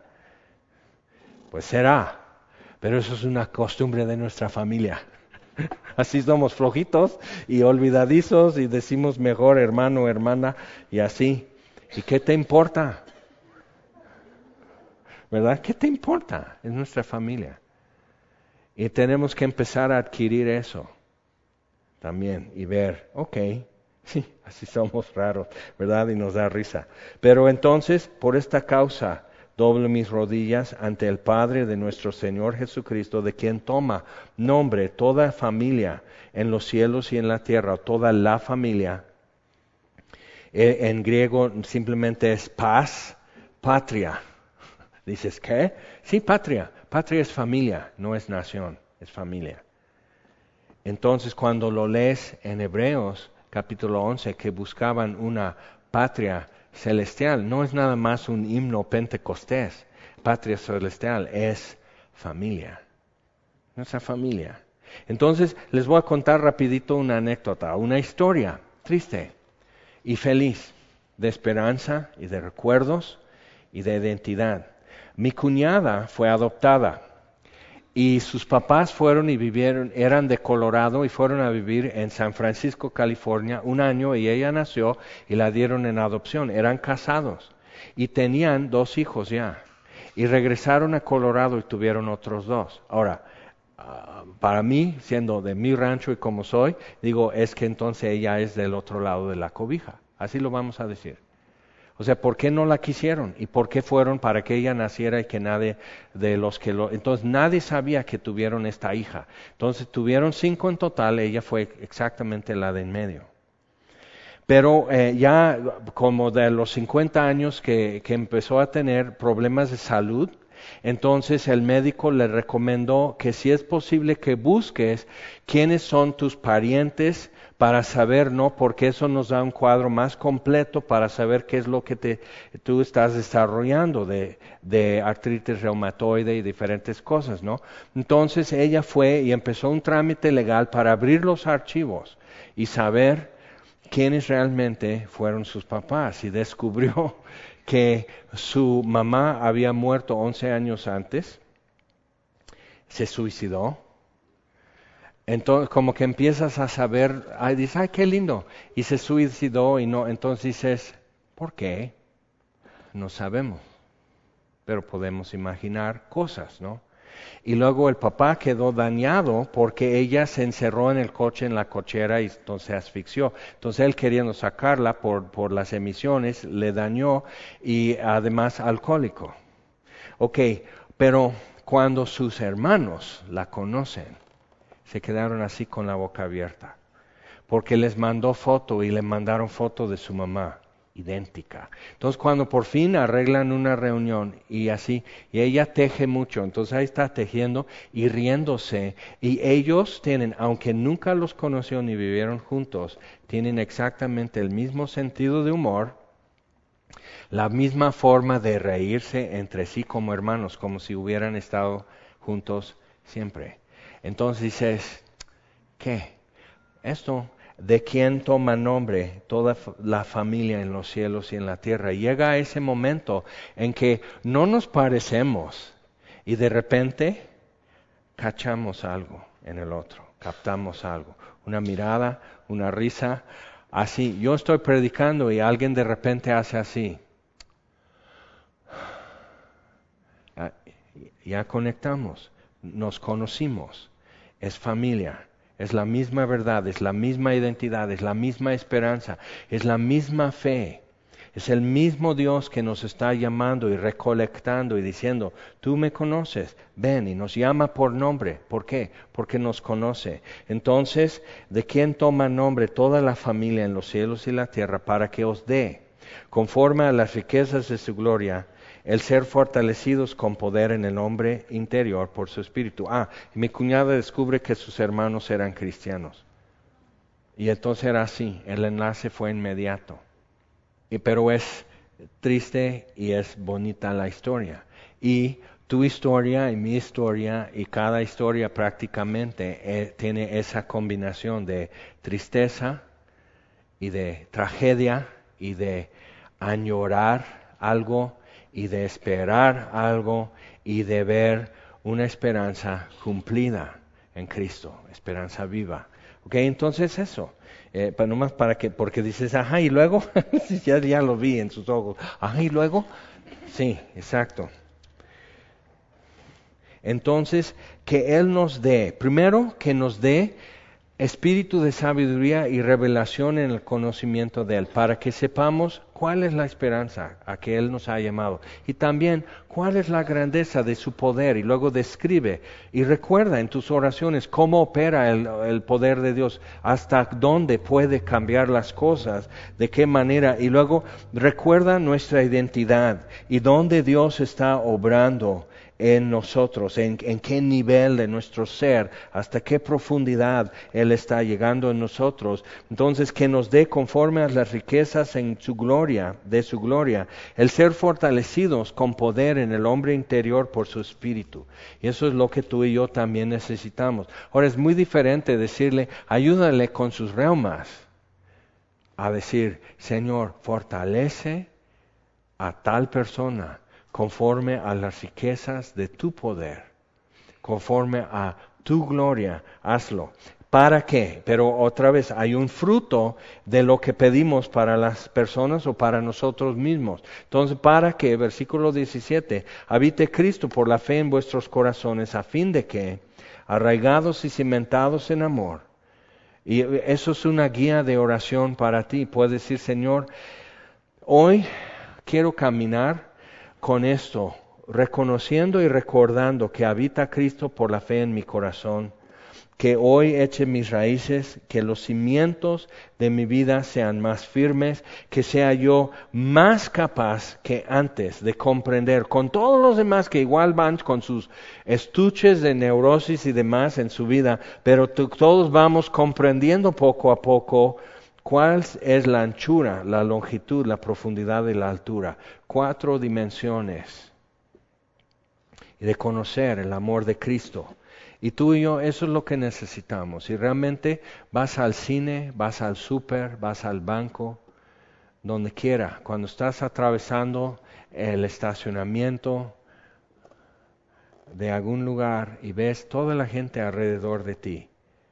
S1: Pues será, pero eso es una costumbre de nuestra familia. Así somos flojitos y olvidadizos y decimos mejor hermano, hermana y así. ¿Y qué te importa? ¿Verdad? ¿Qué te importa? Es nuestra familia. Y tenemos que empezar a adquirir eso también y ver, ok, sí, así somos raros, ¿verdad? Y nos da risa. Pero entonces, por esta causa, doblo mis rodillas ante el Padre de nuestro Señor Jesucristo, de quien toma nombre toda familia en los cielos y en la tierra, toda la familia. Eh, en griego simplemente es paz, patria. Dices, ¿qué? Sí, patria. Patria es familia, no es nación, es familia. Entonces, cuando lo lees en Hebreos, capítulo once, que buscaban una patria celestial, no es nada más un himno pentecostés. Patria celestial es familia, nuestra familia. Entonces, les voy a contar rapidito una anécdota, una historia triste y feliz, de esperanza y de recuerdos y de identidad. Mi cuñada fue adoptada y sus papás fueron y vivieron, eran de Colorado y fueron a vivir en San Francisco, California, un año y ella nació y la dieron en adopción. Eran casados y tenían dos hijos ya y regresaron a Colorado y tuvieron otros dos. Ahora, uh, para mí, siendo de mi rancho y como soy, digo, es que entonces ella es del otro lado de la cobija. Así lo vamos a decir. O sea, ¿por qué no la quisieron? ¿Y por qué fueron para que ella naciera y que nadie de los que lo... Entonces, nadie sabía que tuvieron esta hija. Entonces, tuvieron cinco en total, ella fue exactamente la de en medio. Pero eh, ya como de los cincuenta años que, que empezó a tener problemas de salud, Entonces el médico le recomendó que si es posible que busques quiénes son tus parientes para saber, ¿no? Porque eso nos da un cuadro más completo para saber qué es lo que te, tú estás desarrollando de, de artritis reumatoide y diferentes cosas, ¿no? Entonces ella fue y empezó un trámite legal para abrir los archivos y saber quiénes realmente fueron sus papás, y descubrió que su mamá había muerto once años antes, se suicidó. Entonces, como que empiezas a saber, ay, dices, ay, qué lindo, y se suicidó y no, entonces dices, ¿por qué? No sabemos, pero podemos imaginar cosas, ¿no? Y luego el papá quedó dañado porque ella se encerró en el coche, en la cochera, y entonces se asfixió. Entonces él, queriendo sacarla por, por las emisiones, le dañó, y además alcohólico. Ok, pero cuando sus hermanos la conocen, se quedaron así con la boca abierta, porque les mandó foto y le mandaron foto de su mamá, idéntica. Entonces cuando por fin arreglan una reunión y así, y ella teje mucho, entonces ahí está tejiendo y riéndose, y ellos tienen, aunque nunca los conoció ni vivieron juntos, tienen exactamente el mismo sentido de humor, la misma forma de reírse entre sí como hermanos, como si hubieran estado juntos siempre. Entonces dices, ¿qué? Esto, ¿de quién toma nombre toda la familia en los cielos y en la tierra? Llega ese momento en que no nos parecemos y de repente cachamos algo en el otro, captamos algo, una mirada, una risa, así. Yo estoy predicando y alguien de repente hace así. Ya conectamos, nos conocimos, es familia. Es la misma verdad, es la misma identidad, es la misma esperanza, es la misma fe. Es el mismo Dios que nos está llamando y recolectando y diciendo, tú me conoces, ven, y nos llama por nombre. ¿Por qué? Porque nos conoce. Entonces, ¿de quién toma nombre toda la familia en los cielos y la tierra para que os dé, conforme a las riquezas de su gloria, el ser fortalecidos con poder en el hombre interior por su espíritu? Ah, y mi cuñada descubre que sus hermanos eran cristianos. Y entonces era así, el enlace fue inmediato. Y, pero es triste y es bonita la historia. Y tu historia y mi historia y cada historia prácticamente eh, tiene esa combinación de tristeza y de tragedia y de añorar algo y de esperar algo y de ver una esperanza cumplida en Cristo, esperanza viva. Ok, entonces eso, eh, para nomás para que, porque dices, ajá, y luego, ya, ya lo vi en sus ojos, ajá, y luego, sí, exacto. Entonces, que Él nos dé, primero que nos dé espíritu de sabiduría y revelación en el conocimiento de Él, para que sepamos cuál es la esperanza a que Él nos ha llamado, y también cuál es la grandeza de su poder, y luego describe y recuerda en tus oraciones cómo opera el, el poder de Dios, hasta dónde puede cambiar las cosas, de qué manera, y luego recuerda nuestra identidad y dónde Dios está obrando en nosotros, en, en qué nivel de nuestro ser, hasta qué profundidad Él está llegando en nosotros. Entonces, que nos dé conforme a las riquezas en su gloria, de su gloria, el ser fortalecidos con poder en el hombre interior por su espíritu. Y eso es lo que tú y yo también necesitamos. Ahora, es muy diferente decirle, ayúdale con sus reumas, a decir, Señor, fortalece a tal persona conforme a las riquezas de tu poder, conforme a tu gloria, hazlo. ¿Para qué? Pero otra vez, hay un fruto de lo que pedimos para las personas o para nosotros mismos. Entonces, ¿para qué? Versículo diecisiete, habite Cristo por la fe en vuestros corazones, a fin de que, arraigados y cimentados en amor, y eso es una guía de oración para ti, puedes decir, Señor, hoy quiero caminar con esto, reconociendo y recordando que habita Cristo por la fe en mi corazón, que hoy eche mis raíces, que los cimientos de mi vida sean más firmes, que sea yo más capaz que antes de comprender con todos los demás que igual van con sus estuches de neurosis y demás en su vida, pero t- todos vamos comprendiendo poco a poco cuál es la anchura, la longitud, la profundidad y la altura. Cuatro dimensiones. Y de conocer el amor de Cristo. Y tú y yo, eso es lo que necesitamos. Si realmente vas al cine, vas al súper, vas al banco, donde quiera, cuando estás atravesando el estacionamiento de algún lugar y ves toda la gente alrededor de ti,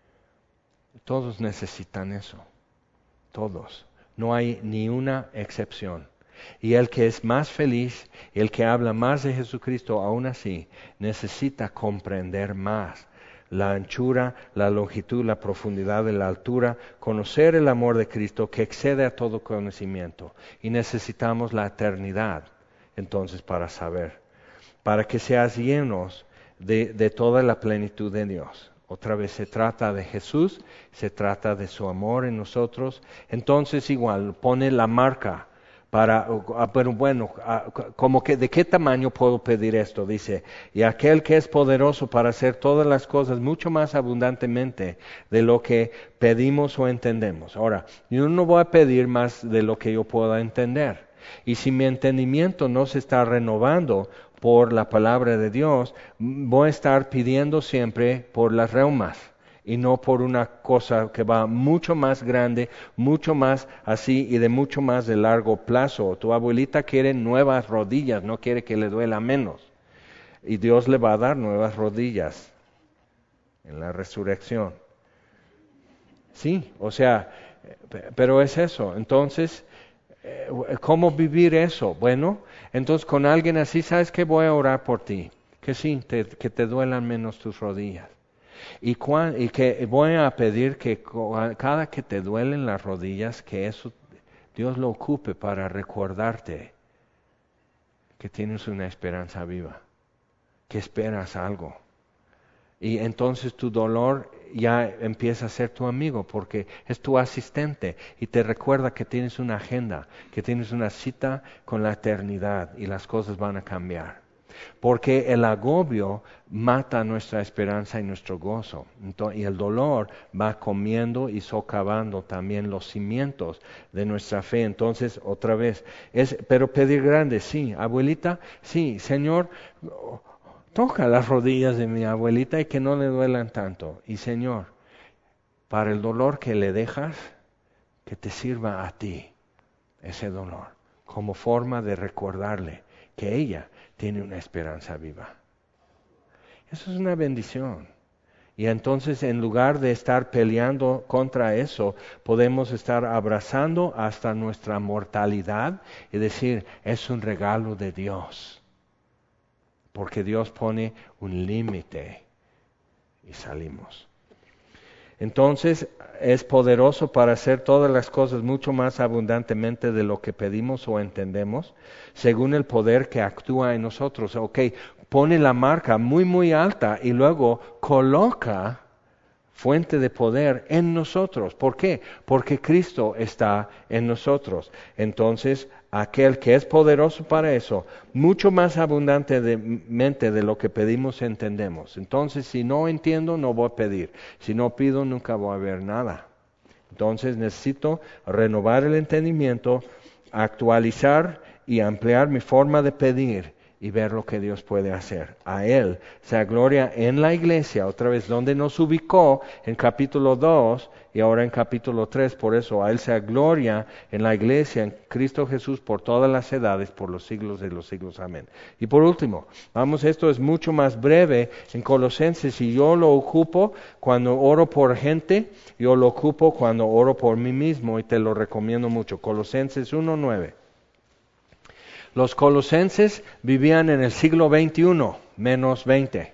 S1: todos necesitan eso. Todos. No hay ni una excepción. Y el que es más feliz, el que habla más de Jesucristo, aún así, necesita comprender más la anchura, la longitud, la profundidad y la altura, conocer el amor de Cristo que excede a todo conocimiento. Y necesitamos la eternidad, entonces, para saber, para que seas llenos de, de toda la plenitud de Dios. Otra vez se trata de Jesús, se trata de su amor en nosotros. Entonces igual pone la marca para, pero bueno, como que de qué tamaño puedo pedir esto, dice, y aquel que es poderoso para hacer todas las cosas mucho más abundantemente de lo que pedimos o entendemos. Ahora, yo no voy a pedir más de lo que yo pueda entender. Y si mi entendimiento no se está renovando por la palabra de Dios, voy a estar pidiendo siempre por las reumas y no por una cosa que va mucho más grande, mucho más así y de mucho más de largo plazo. Tu abuelita quiere nuevas rodillas, no quiere que le duela menos. Y Dios le va a dar nuevas rodillas en la resurrección. Sí, o sea, pero es eso. Entonces, ¿cómo vivir eso? Bueno, entonces con alguien así, ¿sabes qué? Voy a orar por ti. Que sí, te, que te duelan menos tus rodillas. Y, cuan, y que voy a pedir que cada que te duelen las rodillas, que eso Dios lo ocupe para recordarte que tienes una esperanza viva, que esperas algo. Y entonces tu dolor ya empieza a ser tu amigo porque es tu asistente y te recuerda que tienes una agenda, que tienes una cita con la eternidad y las cosas van a cambiar. Porque el agobio mata nuestra esperanza y nuestro gozo. Entonces, y el dolor va comiendo y socavando también los cimientos de nuestra fe. Entonces, otra vez, es, pero pedir grande, sí, abuelita, sí, Señor, toca las rodillas de mi abuelita y que no le duelan tanto. Y Señor, para el dolor que le dejas, que te sirva a ti ese dolor, como forma de recordarle que ella tiene una esperanza viva. Eso es una bendición. Y entonces en lugar de estar peleando contra eso, podemos estar abrazando hasta nuestra mortalidad y decir, es un regalo de Dios. Porque Dios pone un límite y salimos. Entonces es poderoso para hacer todas las cosas mucho más abundantemente de lo que pedimos o entendemos, según el poder que actúa en nosotros. Ok, pone la marca muy muy alta y luego coloca fuente de poder en nosotros. ¿Por qué? Porque Cristo está en nosotros. Entonces, aquel que es poderoso para eso, mucho más abundantemente de lo que pedimos entendemos. Entonces, si no entiendo, no voy a pedir. Si no pido, nunca voy a ver nada. Entonces, necesito renovar el entendimiento, actualizar y ampliar mi forma de pedir y ver lo que Dios puede hacer. A Él sea gloria en la iglesia, otra vez, donde nos ubicó en capítulo dos y ahora en capítulo tres. Por eso, a Él sea gloria en la iglesia, en Cristo Jesús, por todas las edades, por los siglos de los siglos. Amén. Y por último, vamos, esto es mucho más breve en Colosenses, y yo lo ocupo cuando oro por gente, yo lo ocupo cuando oro por mí mismo, y te lo recomiendo mucho. Colosenses uno nueve. Los colosenses vivían en el siglo veintiuno, menos veinte.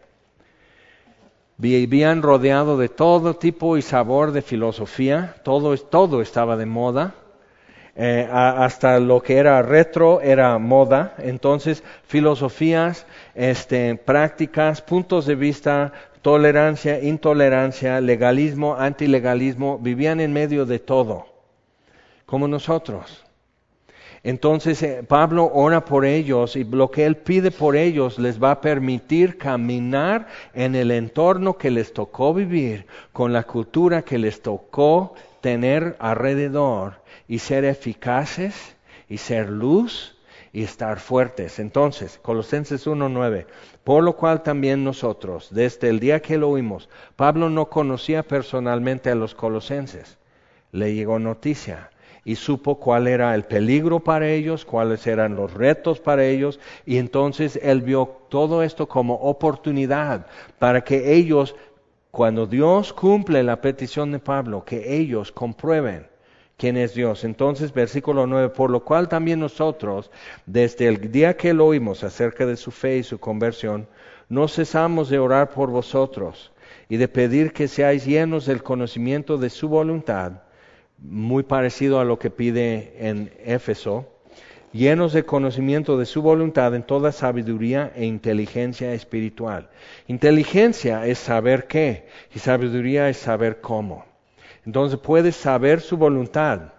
S1: Vivían rodeados de todo tipo y sabor de filosofía, todo, todo estaba de moda. eh, a, hasta lo que era retro era moda. Entonces, filosofías, este, prácticas, puntos de vista, tolerancia, intolerancia, legalismo, antilegalismo, vivían en medio de todo, como nosotros. Entonces eh, Pablo ora por ellos y lo que él pide por ellos les va a permitir caminar en el entorno que les tocó vivir, con la cultura que les tocó tener alrededor y ser eficaces y ser luz y estar fuertes. Entonces, Colosenses uno nueve, por lo cual también nosotros, desde el día que lo oímos, Pablo no conocía personalmente a los colosenses, le llegó noticia y supo cuál era el peligro para ellos, cuáles eran los retos para ellos, y entonces él vio todo esto como oportunidad para que ellos, cuando Dios cumple la petición de Pablo, que ellos comprueben quién es Dios. Entonces, versículo nueve, por lo cual también nosotros, desde el día que lo oímos acerca de su fe y su conversión, no cesamos de orar por vosotros y de pedir que seáis llenos del conocimiento de su voluntad, muy parecido a lo que pide en Éfeso, llenos de conocimiento de su voluntad en toda sabiduría e inteligencia espiritual. Inteligencia es saber qué, y sabiduría es saber cómo. Entonces puedes saber su voluntad,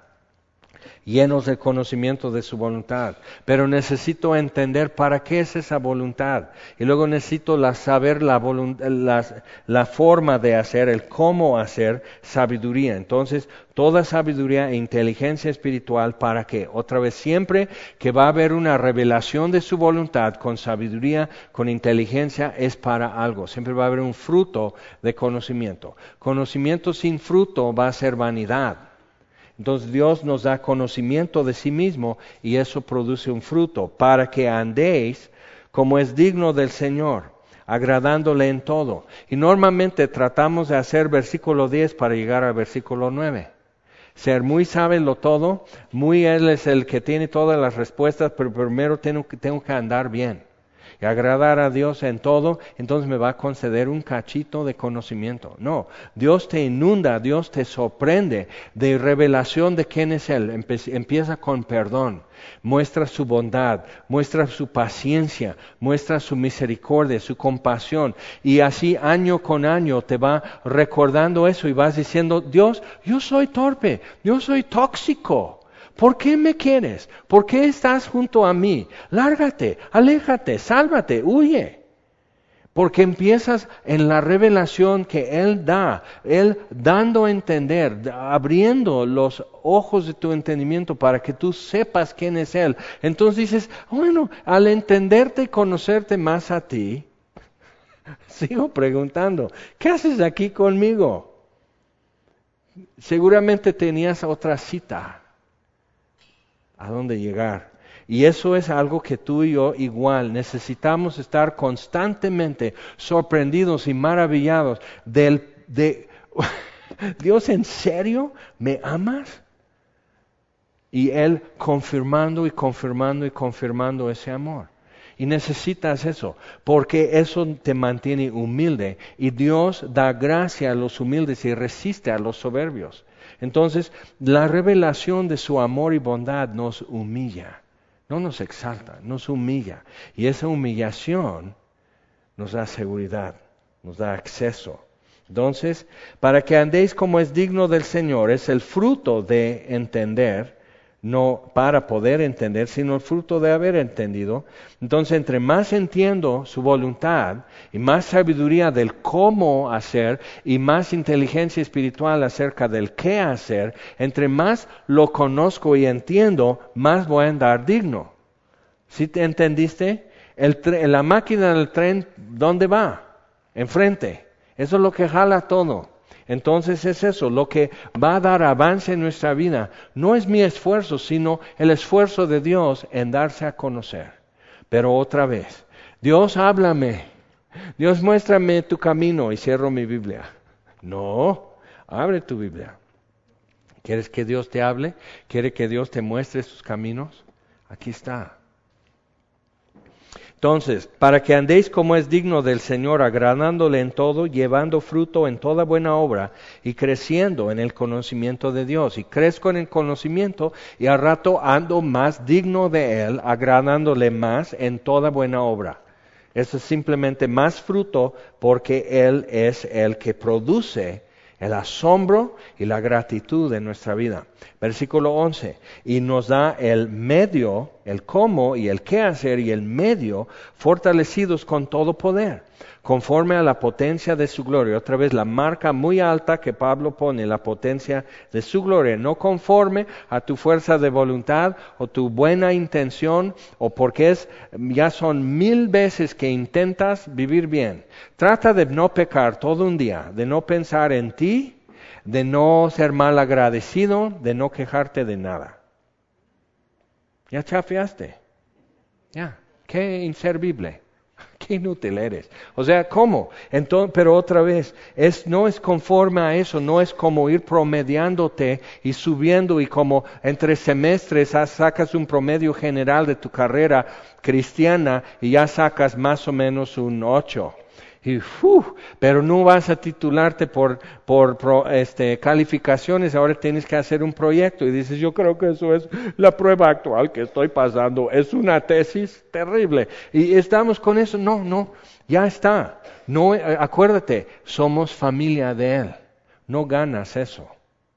S1: llenos de conocimiento de su voluntad, pero necesito entender para qué es esa voluntad, y luego necesito la, saber la, la, la forma de hacer, el cómo hacer sabiduría. Entonces, toda sabiduría e inteligencia espiritual, ¿para qué? Otra vez, siempre que va a haber una revelación de su voluntad con sabiduría, con inteligencia, es para algo. Siempre va a haber un fruto de conocimiento. Conocimiento sin fruto va a ser vanidad. Entonces Dios nos da conocimiento de sí mismo y eso produce un fruto para que andéis como es digno del Señor, agradándole en todo. Y normalmente tratamos de hacer versículo diez para llegar al versículo nueve. Ser muy sábelo todo, muy Él es el que tiene todas las respuestas, pero primero tengo que, tengo que andar bien. Y agradar a Dios en todo, entonces me va a conceder un cachito de conocimiento. No, Dios te inunda, Dios te sorprende de revelación de quién es Él. Empe- empieza con perdón, muestra su bondad, muestra su paciencia, muestra su misericordia, su compasión. Y así año con año te va recordando eso y vas diciendo, Dios, yo soy torpe, yo soy tóxico. ¿Por qué me quieres? ¿Por qué estás junto a mí? Lárgate, aléjate, sálvate, huye. Porque empiezas en la revelación que Él da, Él dando a entender, abriendo los ojos de tu entendimiento para que tú sepas quién es Él. Entonces dices, bueno, al entenderte y conocerte más a ti, sigo preguntando, ¿qué haces aquí conmigo? Seguramente tenías otra cita. ¿A dónde llegar? Y eso es algo que tú y yo igual necesitamos estar constantemente sorprendidos y maravillados del de Dios, ¿en serio me amas? Y Él confirmando y confirmando y confirmando ese amor. Y necesitas eso, porque eso te mantiene humilde y Dios da gracia a los humildes y resiste a los soberbios. Entonces, la revelación de su amor y bondad nos humilla, no nos exalta, nos humilla. Y esa humillación nos da seguridad, nos da acceso. Entonces, para que andéis como es digno del Señor, es el fruto de entender, no para poder entender, sino el fruto de haber entendido. Entonces, entre más entiendo su voluntad y más sabiduría del cómo hacer y más inteligencia espiritual acerca del qué hacer, entre más lo conozco y entiendo, más voy a andar digno. ¿Sí te entendiste? El tre- la máquina del tren, ¿dónde va? Enfrente. Eso es lo que jala todo. Entonces es eso, lo que va a dar avance en nuestra vida. No es mi esfuerzo, sino el esfuerzo de Dios en darse a conocer. Pero otra vez, Dios, háblame. Dios, muéstrame tu camino y cierro mi Biblia. No, abre tu Biblia. ¿Quieres que Dios te hable? ¿Quiere que Dios te muestre sus caminos? Aquí está. Entonces, para que andéis como es digno del Señor, agradándole en todo, llevando fruto en toda buena obra y creciendo en el conocimiento de Dios. Y crezco en el conocimiento y al rato ando más digno de Él, agradándole más en toda buena obra. Eso es simplemente más fruto porque Él es el que produce el asombro y la gratitud en nuestra vida. Versículo once, y nos da el medio, el cómo y el qué hacer y el medio, fortalecidos con todo poder, conforme a la potencia de su gloria. Otra vez la marca muy alta que Pablo pone, la potencia de su gloria, no conforme a tu fuerza de voluntad o tu buena intención, o porque es, ya son mil veces que intentas vivir bien. Trata de no pecar todo un día, de no pensar en ti, de no ser mal agradecido, de no quejarte de nada. Ya chafiaste. Ya, qué inservible. Qué inútil eres. O sea, ¿cómo? Entonces, pero otra vez, es, no es conforme a eso, no es como ir promediándote y subiendo y como entre semestres sacas un promedio general de tu carrera cristiana y ya sacas más o menos un ocho. Y, uf, pero no vas a titularte por, por, por este, calificaciones, ahora tienes que hacer un proyecto y dices, yo creo que eso es la prueba actual que estoy pasando, es una tesis terrible. Y estamos con eso, no, no, ya está. No, acuérdate, somos familia de Él, no ganas eso,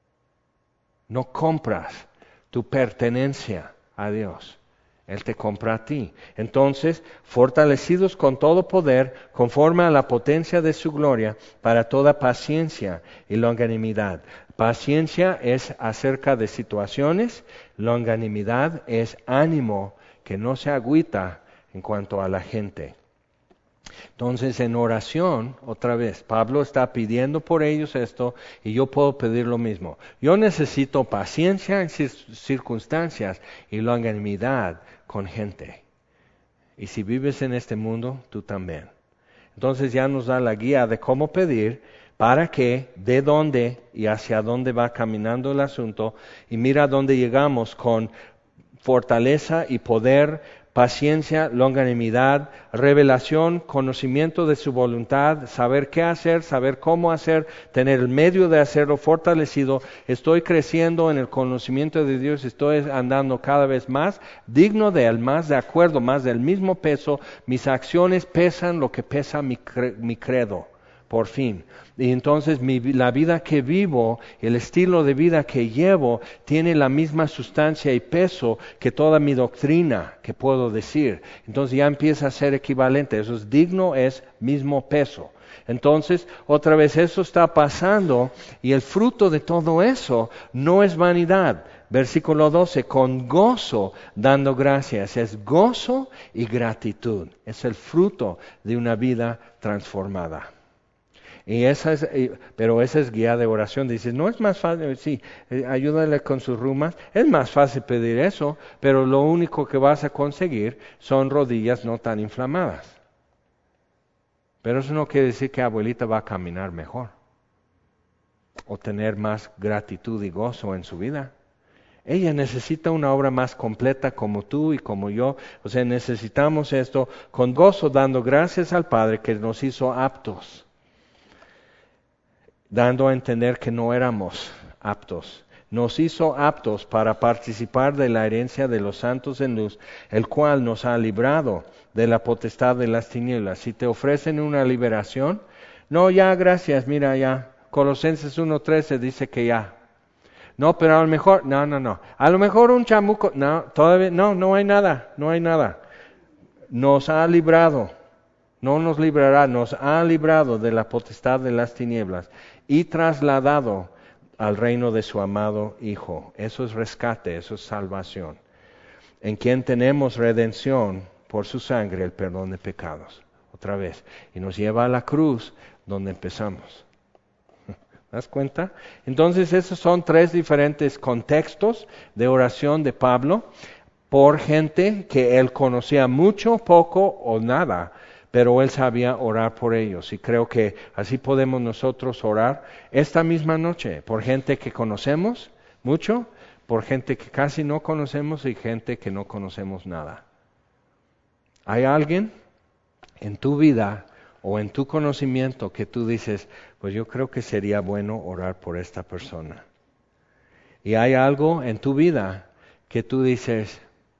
S1: no compras tu pertenencia a Dios. Él te compra a ti. Entonces, fortalecidos con todo poder, conforme a la potencia de su gloria, para toda paciencia y longanimidad. Paciencia es acerca de situaciones, longanimidad es ánimo que no se agüita en cuanto a la gente. Entonces, en oración, otra vez, Pablo está pidiendo por ellos esto y yo puedo pedir lo mismo. Yo necesito paciencia en circunstancias y longanimidad con gente. Y si vives en este mundo, tú también. Entonces ya nos da la guía de cómo pedir, para que, de dónde y hacia dónde va caminando el asunto, y mira dónde llegamos con fortaleza y poder, paciencia, longanimidad, revelación, conocimiento de su voluntad, saber qué hacer, saber cómo hacer, tener el medio de hacerlo fortalecido. Estoy creciendo en el conocimiento de Dios, estoy andando cada vez más digno de Él, más de acuerdo, más del mismo peso. Mis acciones pesan lo que pesa mi, cre- mi credo, por fin. Y entonces mi, la vida que vivo, el estilo de vida que llevo, tiene la misma sustancia y peso que toda mi doctrina que puedo decir. Entonces ya empieza a ser equivalente. Eso es digno, es mismo peso. Entonces, otra vez eso está pasando y el fruto de todo eso no es vanidad. Versículo doce, con gozo dando gracias. Es gozo y gratitud. Es el fruto de una vida transformada. Y esa es, pero esa es guía de oración. Dices, no es más fácil, sí, ayúdale con sus rumas. Es más fácil pedir eso, pero lo único que vas a conseguir son rodillas no tan inflamadas. Pero eso no quiere decir que abuelita va a caminar mejor o tener más gratitud y gozo en su vida. Ella necesita una obra más completa como tú y como yo. O sea, necesitamos esto con gozo, dando gracias al Padre que nos hizo aptos, dando a entender que no éramos aptos. Nos hizo aptos para participar de la herencia de los santos en luz, el cual nos ha librado de la potestad de las tinieblas. Si te ofrecen una liberación, no, ya, gracias, mira, ya. Colosenses uno trece dice que ya. No, pero a lo mejor, no, no, no. A lo mejor un chamuco, no, todavía, no, no hay nada, no hay nada. Nos ha librado. No nos librará, nos ha librado de la potestad de las tinieblas y trasladado al reino de su amado Hijo. Eso es rescate, eso es salvación. En quien tenemos redención por su sangre, el perdón de pecados. Otra vez. Y nos lleva a la cruz donde empezamos. ¿Te das cuenta? Entonces esos son tres diferentes contextos de oración de Pablo por gente que él conocía mucho, poco o nada, pero él sabía orar por ellos y creo que así podemos nosotros orar esta misma noche por gente que conocemos mucho, por gente que casi no conocemos y gente que no conocemos nada. ¿Hay alguien en tu vida o en tu conocimiento que tú dices, pues yo creo que sería bueno orar por esta persona? Y hay algo en tu vida que tú dices,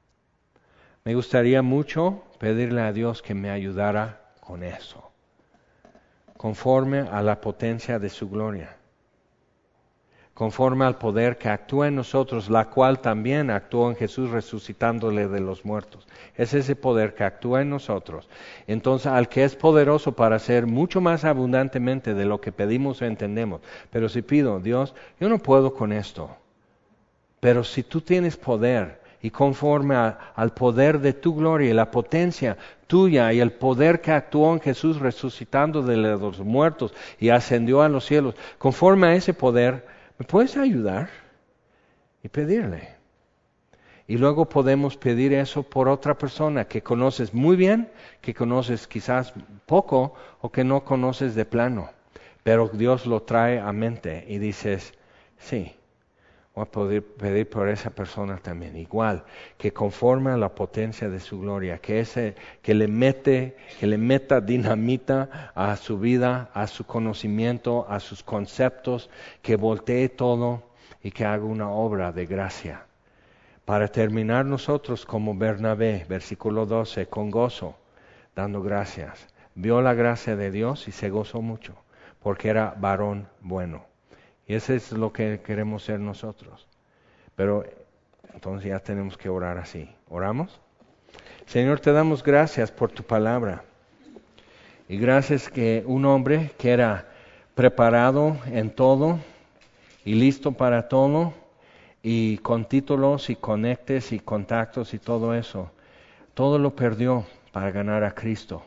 S1: me gustaría mucho pedirle a Dios que me ayudara con eso, conforme a la potencia de su gloria, conforme al poder que actúa en nosotros, la cual también actuó en Jesús resucitándole de los muertos. Es ese poder que actúa en nosotros. Entonces, al que es poderoso para hacer mucho más abundantemente de lo que pedimos o entendemos. Pero si pido, Dios, yo no puedo con esto. Pero si tú tienes poder y conforme a, al poder de tu gloria y la potencia tuya y el poder que actuó en Jesús resucitando de los muertos y ascendió a los cielos, conforme a ese poder, ¿me puedes ayudar? Y pedirle. Y luego podemos pedir eso por otra persona que conoces muy bien, que conoces quizás poco o que no conoces de plano. Pero Dios lo trae a mente y dices, sí, voy a poder pedir por esa persona también. Igual, que conforme a la potencia de su gloria, que, ese, que, le mete, que le meta dinamita a su vida, a su conocimiento, a sus conceptos, que voltee todo y que haga una obra de gracia. Para terminar nosotros como Bernabé, versículo doce, con gozo, dando gracias. Vio la gracia de Dios y se gozó mucho, porque era varón bueno. Y eso es lo que queremos ser nosotros. Pero entonces ya tenemos que orar así. ¿Oramos? Señor, te damos gracias por tu palabra. Y gracias que un hombre que era preparado en todo y listo para todo, y con títulos y conectes y contactos y todo eso, todo lo perdió para ganar a Cristo.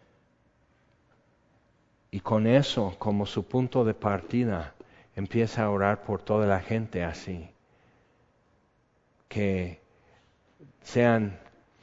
S1: Y con eso como su punto de partida, empieza a orar por toda la gente así. Que sean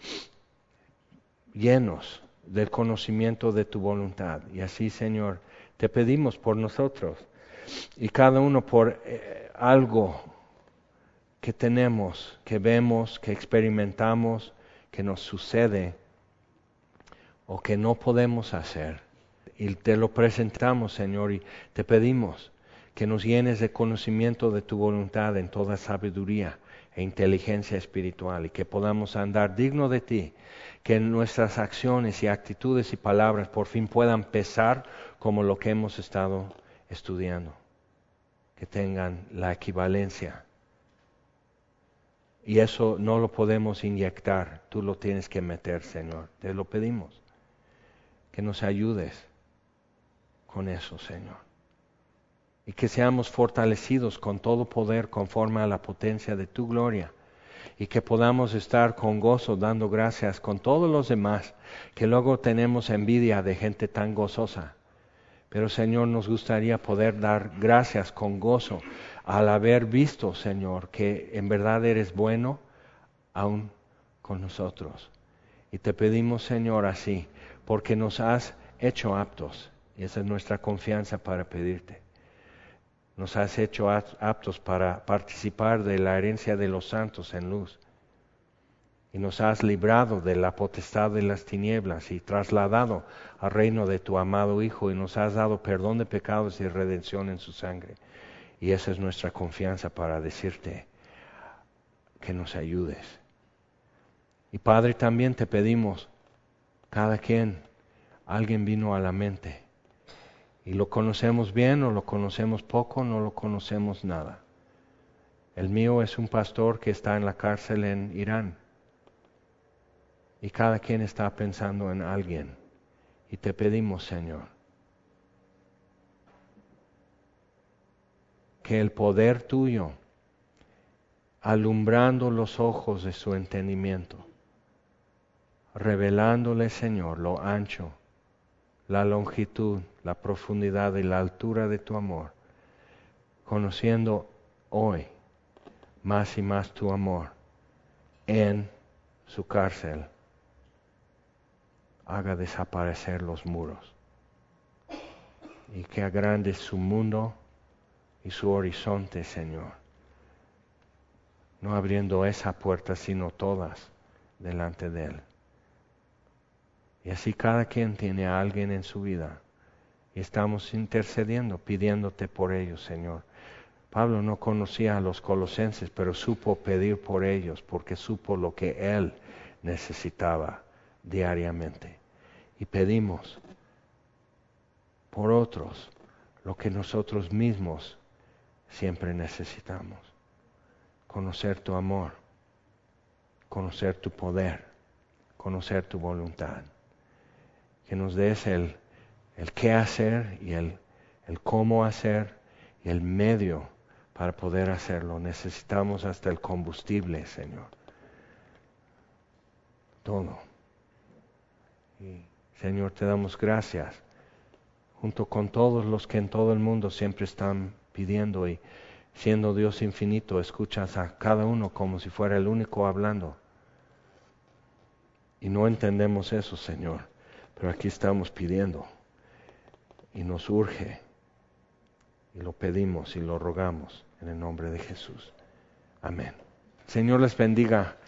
S1: llenos del conocimiento de tu voluntad. Y así, Señor, te pedimos por nosotros y cada uno por eh, algo que tenemos, que vemos, que experimentamos, que nos sucede o que no podemos hacer. Y te lo presentamos, Señor, y te pedimos que nos llenes de conocimiento de tu voluntad en toda sabiduría e inteligencia espiritual y que podamos andar digno de ti, que nuestras acciones y actitudes y palabras por fin puedan pesar como lo que hemos estado estudiando, que tengan la equivalencia. Y eso no lo podemos inyectar, tú lo tienes que meter, Señor. Te lo pedimos, que nos ayudes con eso, Señor. Y que seamos fortalecidos con todo poder conforme a la potencia de tu gloria. Y que podamos estar con gozo dando gracias con todos los demás, que luego tenemos envidia de gente tan gozosa. Pero Señor, nos gustaría poder dar gracias con gozo al haber visto, Señor, que en verdad eres bueno aún con nosotros. Y te pedimos, Señor, así, porque nos has hecho aptos, y esa es nuestra confianza para pedirte. Nos has hecho aptos para participar de la herencia de los santos en luz. Y nos has librado de la potestad de las tinieblas y trasladado al reino de tu amado Hijo y nos has dado perdón de pecados y redención en su sangre. Y esa es nuestra confianza para decirte que nos ayudes. Y Padre, también te pedimos, cada quien, alguien vino a la mente. Y lo conocemos bien o lo conocemos poco, no lo conocemos nada. El mío es un pastor que está en la cárcel en Irán. Y cada quien está pensando en alguien. Y te pedimos, Señor, que el poder tuyo, alumbrando los ojos de su entendimiento, revelándole, Señor, lo ancho, la longitud, la profundidad y la altura de tu amor, conociendo hoy más y más tu amor en su cárcel, haga desaparecer los muros y que agrande su mundo y su horizonte, Señor, no abriendo esa puerta sino todas delante de Él. Y así cada quien tiene a alguien en su vida. Y estamos intercediendo, pidiéndote por ellos, Señor. Pablo no conocía a los colosenses, pero supo pedir por ellos, porque supo lo que él necesitaba diariamente. Y pedimos por otros lo que nosotros mismos siempre necesitamos. Conocer tu amor, conocer tu poder, conocer tu voluntad. Que nos des el, el qué hacer y el, el cómo hacer y el medio para poder hacerlo. Necesitamos hasta el combustible, Señor. Todo. Y, Señor, te damos gracias, junto con todos los que en todo el mundo siempre están pidiendo, y siendo Dios infinito, escuchas a cada uno como si fuera el único hablando. Y no entendemos eso, Señor, pero aquí estamos pidiendo y nos urge y lo pedimos y lo rogamos en el nombre de Jesús. Amén. Señor les bendiga.